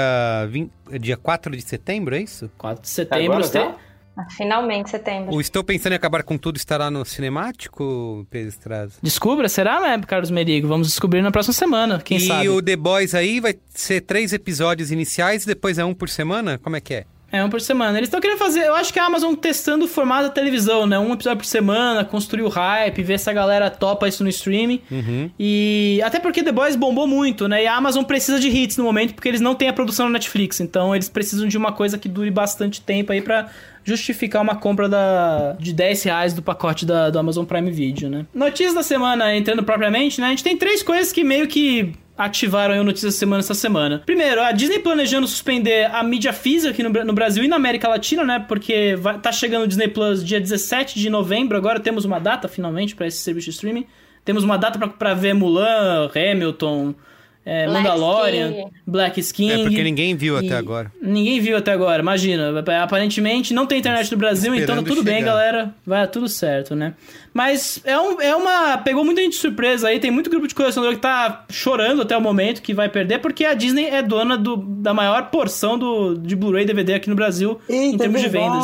4 de setembro, é isso? 4 de setembro, finalmente, setembro. O Estou Pensando em Acabar com Tudo estará no Cinemático, Pedro Estraza? Descubra, será, né, Carlos Merigo? Vamos descobrir na próxima semana, quem sabe. E o The Boys aí vai ser 3 episódios iniciais e depois é 1 por semana? Como é que é? É 1 por semana. Eles estão querendo fazer... Eu acho que a Amazon testando o formato da televisão, né? 1 episódio por semana, construir o hype, ver se a galera topa isso no streaming. Uhum. E até porque The Boys bombou muito, né? E a Amazon precisa de hits no momento, porque eles não têm a produção na Netflix. Então eles precisam de uma coisa que dure bastante tempo aí pra justificar uma compra de R$10 do pacote do Amazon Prime Video, né? Notícias da semana, entrando propriamente, né? A gente tem 3 coisas que meio que ativaram aí o Notícias da Semana essa semana. Primeiro, a Disney planejando suspender a mídia física aqui no Brasil e na América Latina, né? Porque tá chegando o Disney Plus dia 17 de novembro. Agora temos uma data, finalmente, para esse serviço de streaming. Temos uma data pra ver Mulan, Hamilton, Mandalorian, Black Skin. É porque ninguém viu até agora. Ninguém viu até agora, imagina. Aparentemente não tem internet no Brasil, então tá tudo bem, galera. Vai tudo certo, né? Mas pegou muita gente de surpresa aí. Tem muito grupo de colecionador que tá chorando até o momento que vai perder, porque a Disney é dona da maior porção de Blu-ray e DVD aqui no Brasil. Eita, em termos de vendas.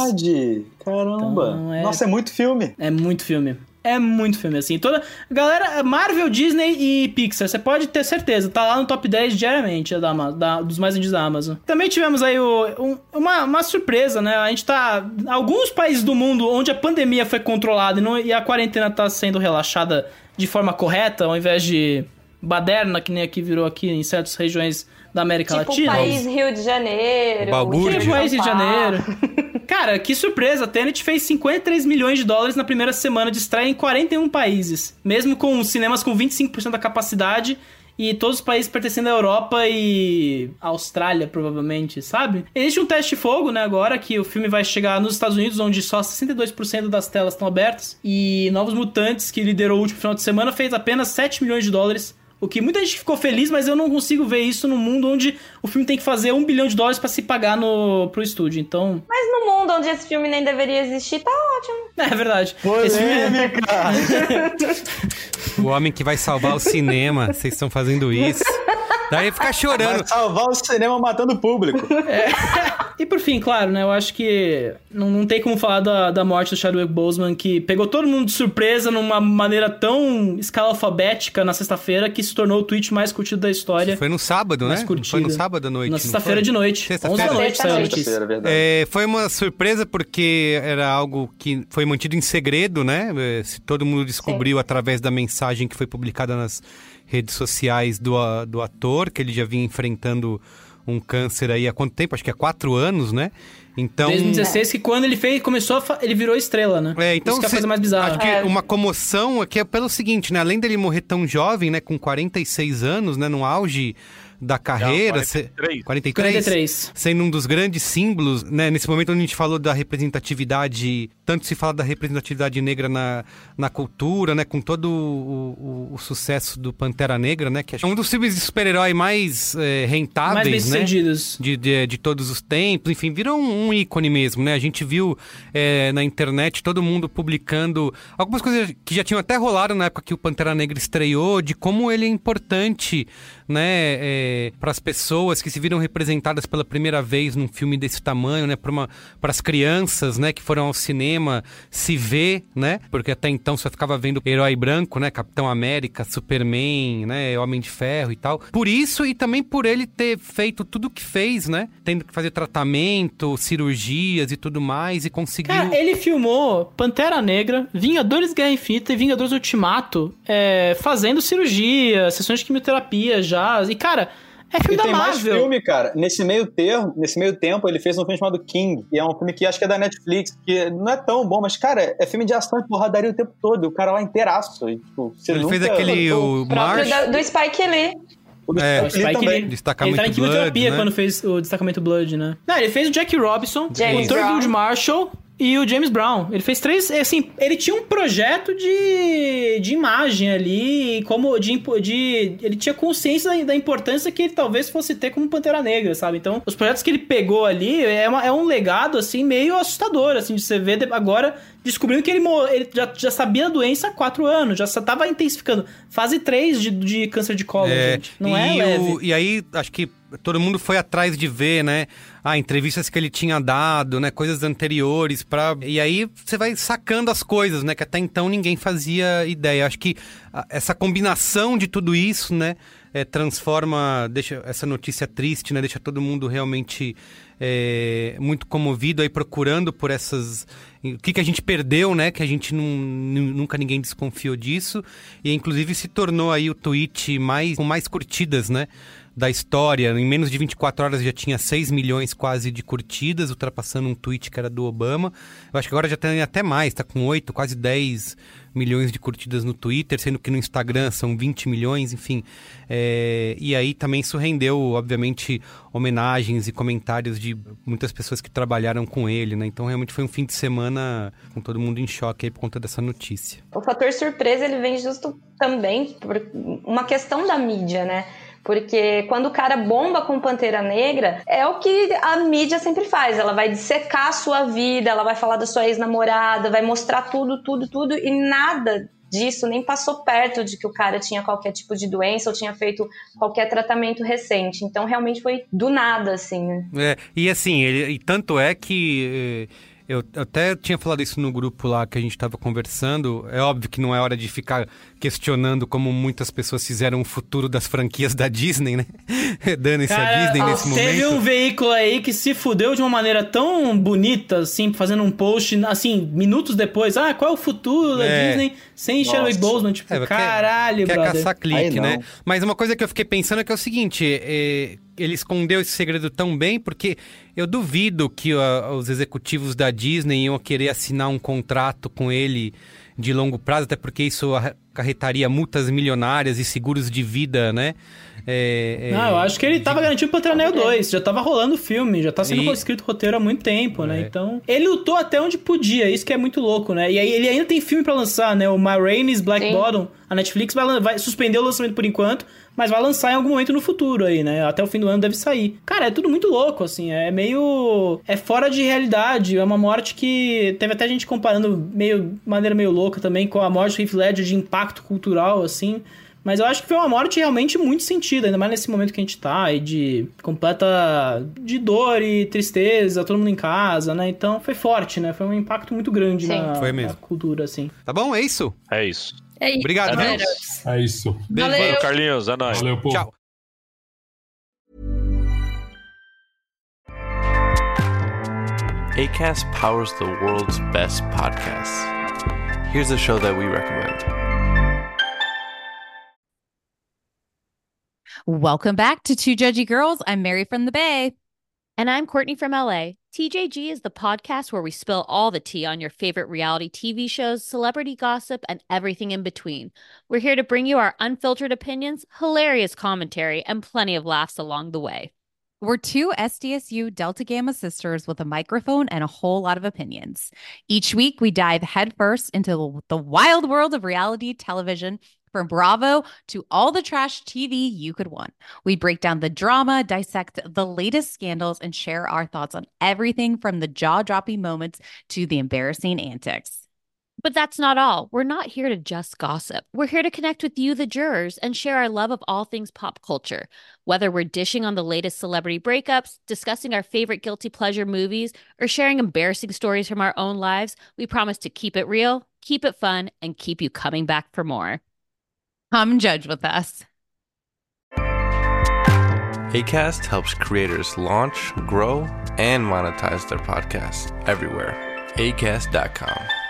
Caramba! Então, nossa, é muito filme. É muito filme. É muito filme, assim. Toda galera, Marvel, Disney e Pixar, você pode ter certeza, tá lá no top 10 diariamente dos mais vendidos da Amazon. Também tivemos aí uma surpresa, né? A gente tá... Alguns países do mundo onde a pandemia foi controlada e a quarentena tá sendo relaxada de forma correta, ao invés de baderna, que nem aqui virou aqui em certas regiões da América Latina. Tipo o país Rio de Janeiro. Tipo o país Rio de Janeiro. Cara, que surpresa, a Tenet fez 53 milhões de dólares na primeira semana de estreia em 41 países. Mesmo com cinemas com 25% da capacidade e todos os países pertencendo à Europa e Austrália, provavelmente, sabe? Existe um teste de fogo, né, agora, que o filme vai chegar nos Estados Unidos, onde só 62% das telas estão abertas. E Novos Mutantes, que liderou o último final de semana, fez apenas 7 milhões de dólares. O que muita gente ficou feliz, mas eu não consigo ver isso num mundo onde o filme tem que fazer $1 bilhão pra se pagar pro estúdio, então... Mas no mundo onde esse filme nem deveria existir, tá ótimo. É verdade. Polêmica! O homem que vai salvar o cinema, vocês estão fazendo isso. Daí ficar chorando. Vai salvar o cinema matando o público. E por fim, claro, né, eu acho que não tem como falar da morte do Chadwick Boseman, que pegou todo mundo de surpresa numa maneira tão escala alfabética na sexta-feira, que se tornou o tweet mais curtido da história. Foi no sábado, né? Curtido. Foi no sábado à noite. Na sexta-feira de noite. 11 da noite saiu a notícia. Foi uma surpresa porque era algo que foi mantido em segredo, né? Todo mundo descobriu através da mensagem que foi publicada nas redes sociais do ator, que ele já vinha enfrentando um câncer aí há quanto tempo? Acho que há 4 anos, né? Então... 2016, que quando ele ele virou estrela, né? Então, isso que é a coisa mais bizarra. Acho que uma comoção aqui é pelo seguinte, né? Além dele morrer tão jovem, né? Com 46 anos, né? No auge da carreira... 43. Sendo um dos grandes símbolos, né? Nesse momento onde a gente falou da representatividade... Tanto se fala da representatividade negra na cultura, né? Com todo o sucesso do Pantera Negra, né? Que é um dos filmes de super-herói mais rentáveis, mais bem-sucedidos, né? De todos os tempos. Enfim, virou um ícone mesmo, né? A gente viu na internet todo mundo publicando algumas coisas que já tinham até rolado na época que o Pantera Negra estreou, de como ele é importante, né? Para as pessoas que se viram representadas pela primeira vez num filme desse tamanho, né? Para as crianças, né? Que foram ao cinema se ver, né? Porque até então só ficava vendo herói branco, né? Capitão América, Superman, né? Homem de Ferro e tal. Por isso e também por ele ter feito tudo o que fez, né? Tendo que fazer tratamento, cirurgias e tudo mais e conseguiu... Cara, ele filmou Pantera Negra, Vingadores Guerra Infinita e Vingadores Ultimato fazendo cirurgia, sessões de quimioterapia já. E, cara... É filme da Marvel. Mais filme, cara. Nesse meio tempo, ele fez um filme chamado King, que é um filme que acho que é da Netflix, que não é tão bom, mas, cara, é filme de ação e porradaria o tempo todo. E o cara lá inteiraço. E, tipo, ele fez aquele... O próprio do Spike Lee. O Spike Lee. Destacamento Blood. Ele tá em quimioterapia, né? Quando fez o Destacamento Blood, né? Não, ele fez o Jackie Robinson, o Thurgood Marshall... E o James Brown. Ele fez 3... Assim, ele tinha um projeto de imagem ali, como ele tinha consciência da importância que ele talvez fosse ter como Pantera Negra, sabe? Então, os projetos que ele pegou ali é um legado, assim, meio assustador, assim, de você ver agora descobrindo que ele já sabia a doença há 4 anos, já estava intensificando. Fase 3 de câncer de colo, gente. Não é leve. E aí, acho que todo mundo foi atrás de ver, né? Entrevistas que ele tinha dado, né? Coisas anteriores E aí você vai sacando as coisas, né? Que até então ninguém fazia ideia. Acho que essa combinação de tudo isso, né? Deixa essa notícia triste, né? Deixa todo mundo realmente muito comovido aí procurando por essas... O que a gente perdeu, né? Que a gente nunca ninguém desconfiou disso. E inclusive se tornou aí o tweet com mais curtidas, né? Da história. Em menos de 24 horas já tinha 6 milhões quase de curtidas, ultrapassando um tweet que era do Obama. Eu acho que agora já tem até mais, tá com 8, quase 10 milhões de curtidas no Twitter, sendo que no Instagram são 20 milhões, enfim. E aí também isso rendeu, obviamente, homenagens e comentários de muitas pessoas que trabalharam com ele, né? Então realmente foi um fim de semana com todo mundo em choque aí por conta dessa notícia. O fator surpresa, ele vem justo também por uma questão da mídia, né? Porque quando o cara bomba com Pantera Negra, é o que a mídia sempre faz. Ela vai dissecar a sua vida, ela vai falar da sua ex-namorada, vai mostrar tudo, e nada disso nem passou perto de que o cara tinha qualquer tipo de doença ou tinha feito qualquer tratamento recente. Então, realmente foi do nada, assim, né? E assim, e tanto é que... Eu até tinha falado isso no grupo lá que a gente estava conversando. É óbvio que não é hora de ficar questionando como muitas pessoas fizeram o futuro das franquias da Disney, né? Dando-se a Disney nesse momento. Teve um veículo aí que se fudeu de uma maneira tão bonita, assim, fazendo um post, assim, minutos depois. Qual é o futuro da Disney sem Chadwick Boseman? Tipo, caralho, brother. Quer caçar clique, né? Mas uma coisa que eu fiquei pensando é que é o seguinte... Ele escondeu esse segredo tão bem, porque eu duvido que os executivos da Disney iam querer assinar um contrato com ele de longo prazo, até porque isso acarretaria multas milionárias e seguros de vida, né? Não, eu acho que ele tava garantindo Pantera Negra 2, já tava rolando o filme, já tá sendo escrito o roteiro há muito tempo, né? Então, ele lutou até onde podia, isso que é muito louco, né? E aí ele ainda tem filme pra lançar, né? O Ma Rainey's Black Bottom, a Netflix vai suspender o lançamento por enquanto, mas vai lançar em algum momento no futuro aí, né? Até o fim do ano deve sair. Cara, é tudo muito louco, assim, é meio... É fora de realidade, é uma morte que... Teve até gente comparando de maneira meio louca também com a morte do Heath Ledger de impacto cultural, assim... Mas eu acho que foi uma morte realmente muito sentida, ainda mais nesse momento que a gente tá, e de completa... de dor e tristeza, todo mundo em casa, né? Então foi forte, né? Foi um impacto muito grande na cultura, assim. Tá bom? É isso? É isso. Obrigado, Deus. É isso. Valeu, Carlinhos. É nóis. Valeu, pô. Tchau. Acast powers the world's best podcasts. Here's a show that we recommend. Welcome back to Two Judgy Girls. I'm Mary from the Bay. And I'm Courtney from LA. TJG is the podcast where we spill all the tea on your favorite reality TV shows, celebrity gossip, and everything in between. We're here to bring you our unfiltered opinions, hilarious commentary, and plenty of laughs along the way. We're two SDSU Delta Gamma sisters with a microphone and a whole lot of opinions. Each week, we dive headfirst into the wild world of reality television, from Bravo to all the trash TV you could want. We break down the drama, dissect the latest scandals, and share our thoughts on everything from the jaw-dropping moments to the embarrassing antics. But that's not all. We're not here to just gossip. We're here to connect with you, the jurors, and share our love of all things pop culture. Whether we're dishing on the latest celebrity breakups, discussing our favorite guilty pleasure movies, or sharing embarrassing stories from our own lives, we promise to keep it real, keep it fun, and keep you coming back for more. Come judge with us. Acast helps creators launch, grow, and monetize their podcasts everywhere. Acast.com.